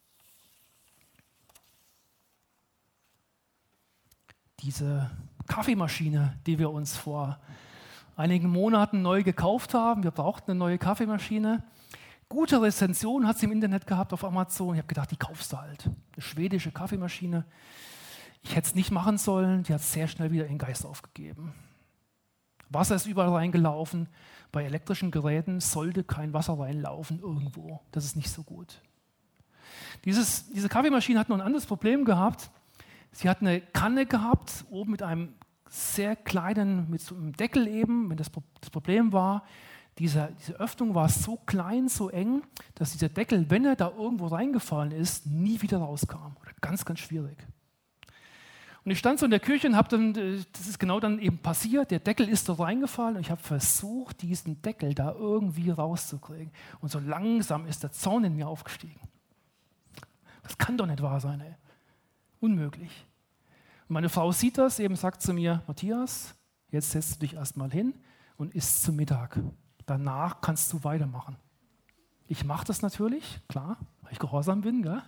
Diese Kaffeemaschine, die wir uns vor einigen Monaten neu gekauft haben. Wir brauchten eine neue Kaffeemaschine. Gute Rezension hat sie im Internet gehabt auf Amazon. Ich habe gedacht, die kaufst du halt. Eine schwedische Kaffeemaschine. Ich hätte es nicht machen sollen. Die hat sehr schnell wieder ihren Geist aufgegeben. Wasser ist überall reingelaufen. Bei elektrischen Geräten sollte kein Wasser reinlaufen irgendwo. Das ist nicht so gut. Diese Kaffeemaschine hat noch ein anderes Problem gehabt. Sie hat eine Kanne gehabt, oben mit einem sehr kleinen, mit so einem Deckel eben. Wenn das Problem war, diese Öffnung war so klein, so eng, dass dieser Deckel, wenn er da irgendwo reingefallen ist, nie wieder rauskam. Oder ganz, ganz schwierig. Und ich stand so in der Küche und habe dann, das ist genau dann eben passiert, der Deckel ist da reingefallen und ich habe versucht, diesen Deckel da irgendwie rauszukriegen. Und so langsam ist der Zorn in mir aufgestiegen. Das kann doch nicht wahr sein, ey. Unmöglich. Und meine Frau sieht das, eben sagt zu mir, Matthias, jetzt setzt du dich erstmal hin und isst zu Mittag. Danach kannst du weitermachen. Ich mache das natürlich, klar, weil ich gehorsam bin, gell?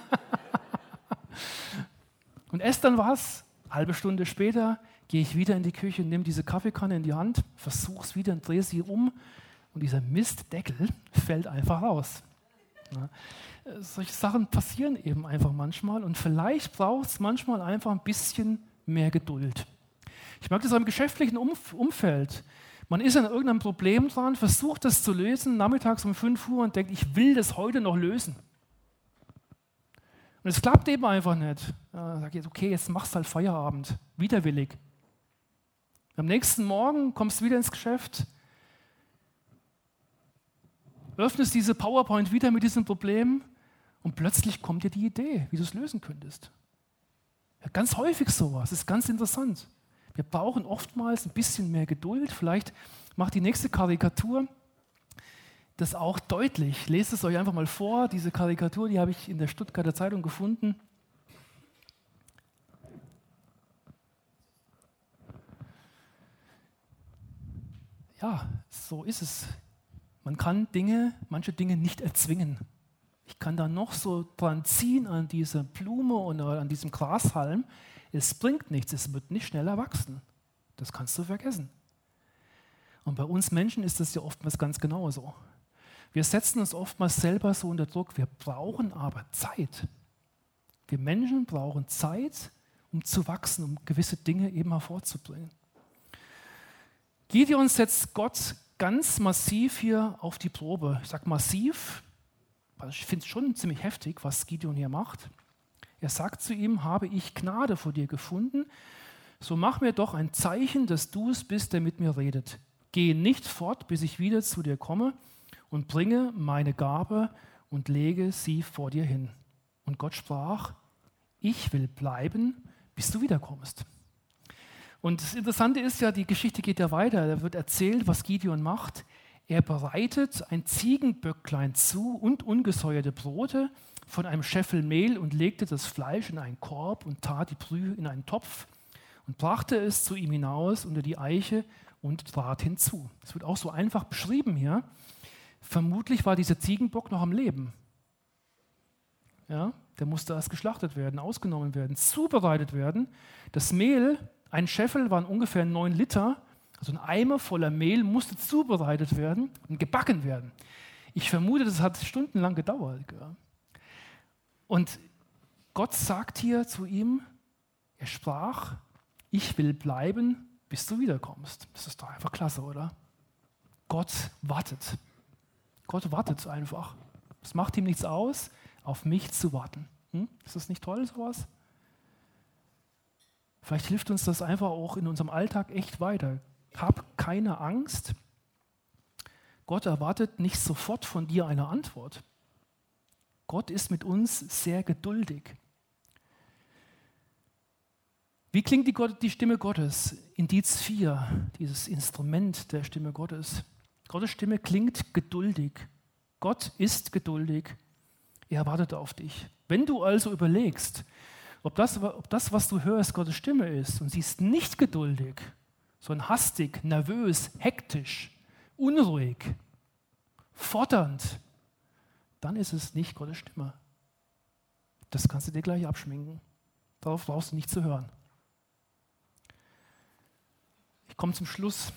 Und esse dann was, halbe Stunde später gehe ich wieder in die Küche, nehme diese Kaffeekanne in die Hand, versuche es wieder und drehe sie um und dieser Mistdeckel fällt einfach raus. Ja. Solche Sachen passieren eben einfach manchmal und vielleicht braucht es manchmal einfach ein bisschen mehr Geduld. Ich merke das im geschäftlichen Umfeld. Man ist an irgendeinem Problem dran, versucht das zu lösen, nachmittags um 5 Uhr und denkt, ich will das heute noch lösen. Und es klappt eben einfach nicht. Dann sage ich, okay, jetzt machst du halt Feierabend, widerwillig. Am nächsten Morgen kommst du wieder ins Geschäft, öffnest diese PowerPoint wieder mit diesem Problem und plötzlich kommt dir die Idee, wie du es lösen könntest. Ja, ganz häufig sowas, das ist ganz interessant. Wir brauchen oftmals ein bisschen mehr Geduld. Vielleicht macht die nächste Karikatur das auch deutlich. Lest es euch einfach mal vor. Diese Karikatur, die habe ich in der Stuttgarter Zeitung gefunden. Ja, so ist es. Man kann manche Dinge nicht erzwingen. Ich kann da noch so dran ziehen an dieser Blume oder an diesem Grashalm. Es bringt nichts, es wird nicht schneller wachsen. Das kannst du vergessen. Und bei uns Menschen ist das ja oftmals ganz genauso. Wir setzen uns oftmals selber so unter Druck, wir brauchen aber Zeit. Wir Menschen brauchen Zeit, um zu wachsen, um gewisse Dinge eben hervorzubringen. Gideon setzt Gott ganz massiv hier auf die Probe. Ich sage massiv, weil ich finde es schon ziemlich heftig, was Gideon hier macht. Er sagt zu ihm, habe ich Gnade vor dir gefunden, so mach mir doch ein Zeichen, dass du es bist, der mit mir redet. Gehe nicht fort, bis ich wieder zu dir komme und bringe meine Gabe und lege sie vor dir hin. Und Gott sprach, ich will bleiben, bis du wiederkommst. Und das Interessante ist ja, die Geschichte geht ja weiter. Da wird erzählt, was Gideon macht. Er bereitet ein Ziegenböcklein zu und ungesäuerte Brote von einem Scheffel Mehl und legte das Fleisch in einen Korb und tat die Brühe in einen Topf und brachte es zu ihm hinaus unter die Eiche und trat hinzu. Das wird auch so einfach beschrieben hier. Vermutlich war dieser Ziegenbock noch am Leben. Ja, der musste erst geschlachtet werden, ausgenommen werden, zubereitet werden. Das Mehl, ein Scheffel waren ungefähr 9 Liter, also ein Eimer voller Mehl musste zubereitet werden und gebacken werden. Ich vermute, das hat stundenlang gedauert. Ja. Und Gott sagt hier zu ihm, er sprach, ich will bleiben, bis du wiederkommst. Das ist doch einfach klasse, oder? Gott wartet. Gott wartet einfach. Es macht ihm nichts aus, auf mich zu warten. Ist das nicht toll, sowas? Vielleicht hilft uns das einfach auch in unserem Alltag echt weiter. Hab keine Angst. Gott erwartet nicht sofort von dir eine Antwort. Gott ist mit uns sehr geduldig. Wie klingt die Stimme Gottes? Indiz 4, dieses Instrument der Stimme Gottes. Gottes Stimme klingt geduldig. Gott ist geduldig. Er wartet auf dich. Wenn du also überlegst, ob das, was du hörst, Gottes Stimme ist und sie ist nicht geduldig, sondern hastig, nervös, hektisch, unruhig, fordernd, dann ist es nicht Gottes Stimme. Das kannst du dir gleich abschminken. Darauf brauchst du nicht zu hören. Ich komme zum Schluss.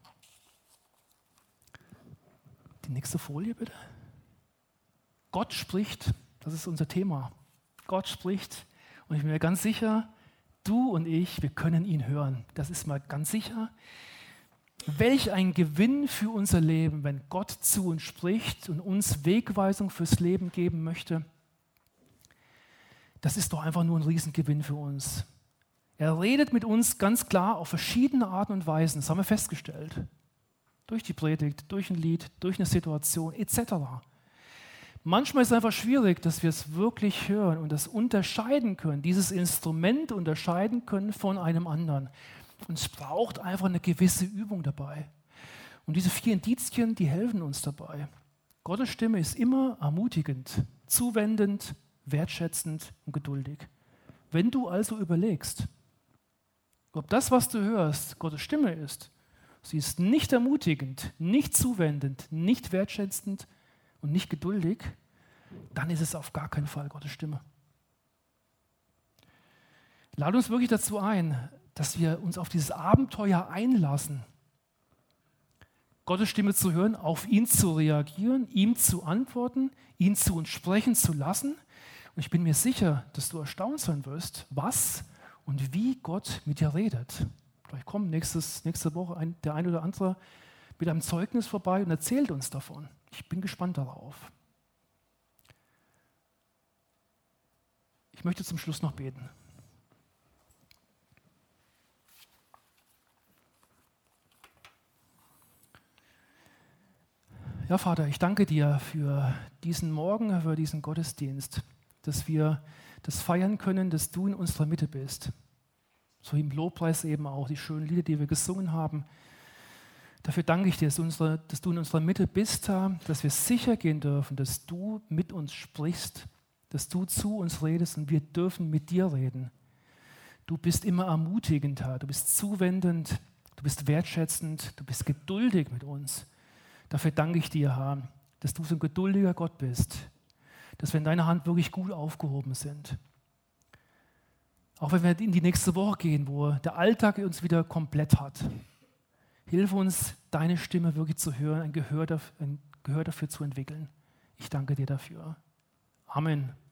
Die nächste Folie bitte. Gott spricht, das ist unser Thema. Gott spricht und ich bin mir ganz sicher, du und ich, wir können ihn hören. Das ist mal ganz sicher. Welch ein Gewinn für unser Leben, wenn Gott zu uns spricht und uns Wegweisung fürs Leben geben möchte. Das ist doch einfach nur ein Riesengewinn für uns. Er redet mit uns ganz klar auf verschiedene Arten und Weisen, das haben wir festgestellt. Durch die Predigt, durch ein Lied, durch eine Situation etc. Manchmal ist es einfach schwierig, dass wir es wirklich hören und das unterscheiden können, dieses Instrument unterscheiden können von einem anderen. Und es braucht einfach eine gewisse Übung dabei. Und diese 4 Indizien, die helfen uns dabei. Gottes Stimme ist immer ermutigend, zuwendend, wertschätzend und geduldig. Wenn du also überlegst, ob das, was du hörst, Gottes Stimme ist, sie ist nicht ermutigend, nicht zuwendend, nicht wertschätzend und nicht geduldig, dann ist es auf gar keinen Fall Gottes Stimme. Lade uns wirklich dazu ein, dass wir uns auf dieses Abenteuer einlassen, Gottes Stimme zu hören, auf ihn zu reagieren, ihm zu antworten, ihn zu uns sprechen zu lassen. Und ich bin mir sicher, dass du erstaunt sein wirst, was und wie Gott mit dir redet. Vielleicht kommt nächste Woche der ein oder andere mit einem Zeugnis vorbei und erzählt uns davon. Ich bin gespannt darauf. Ich möchte zum Schluss noch beten. Ja, Vater, ich danke dir für diesen Morgen, für diesen Gottesdienst, dass wir das feiern können, dass du in unserer Mitte bist. So im Lobpreis eben auch, die schönen Lieder, die wir gesungen haben. Dafür danke ich dir, dass du in unserer Mitte bist, dass wir sicher gehen dürfen, dass du mit uns sprichst, dass du zu uns redest und wir dürfen mit dir reden. Du bist immer ermutigend, Herr, du bist zuwendend, du bist wertschätzend, du bist geduldig mit uns. Dafür danke ich dir, Herr, dass du so ein geduldiger Gott bist, dass wir in deiner Hand wirklich gut aufgehoben sind. Auch wenn wir in die nächste Woche gehen, wo der Alltag uns wieder komplett hat. Hilf uns, deine Stimme wirklich zu hören, ein Gehör dafür zu entwickeln. Ich danke dir dafür. Amen.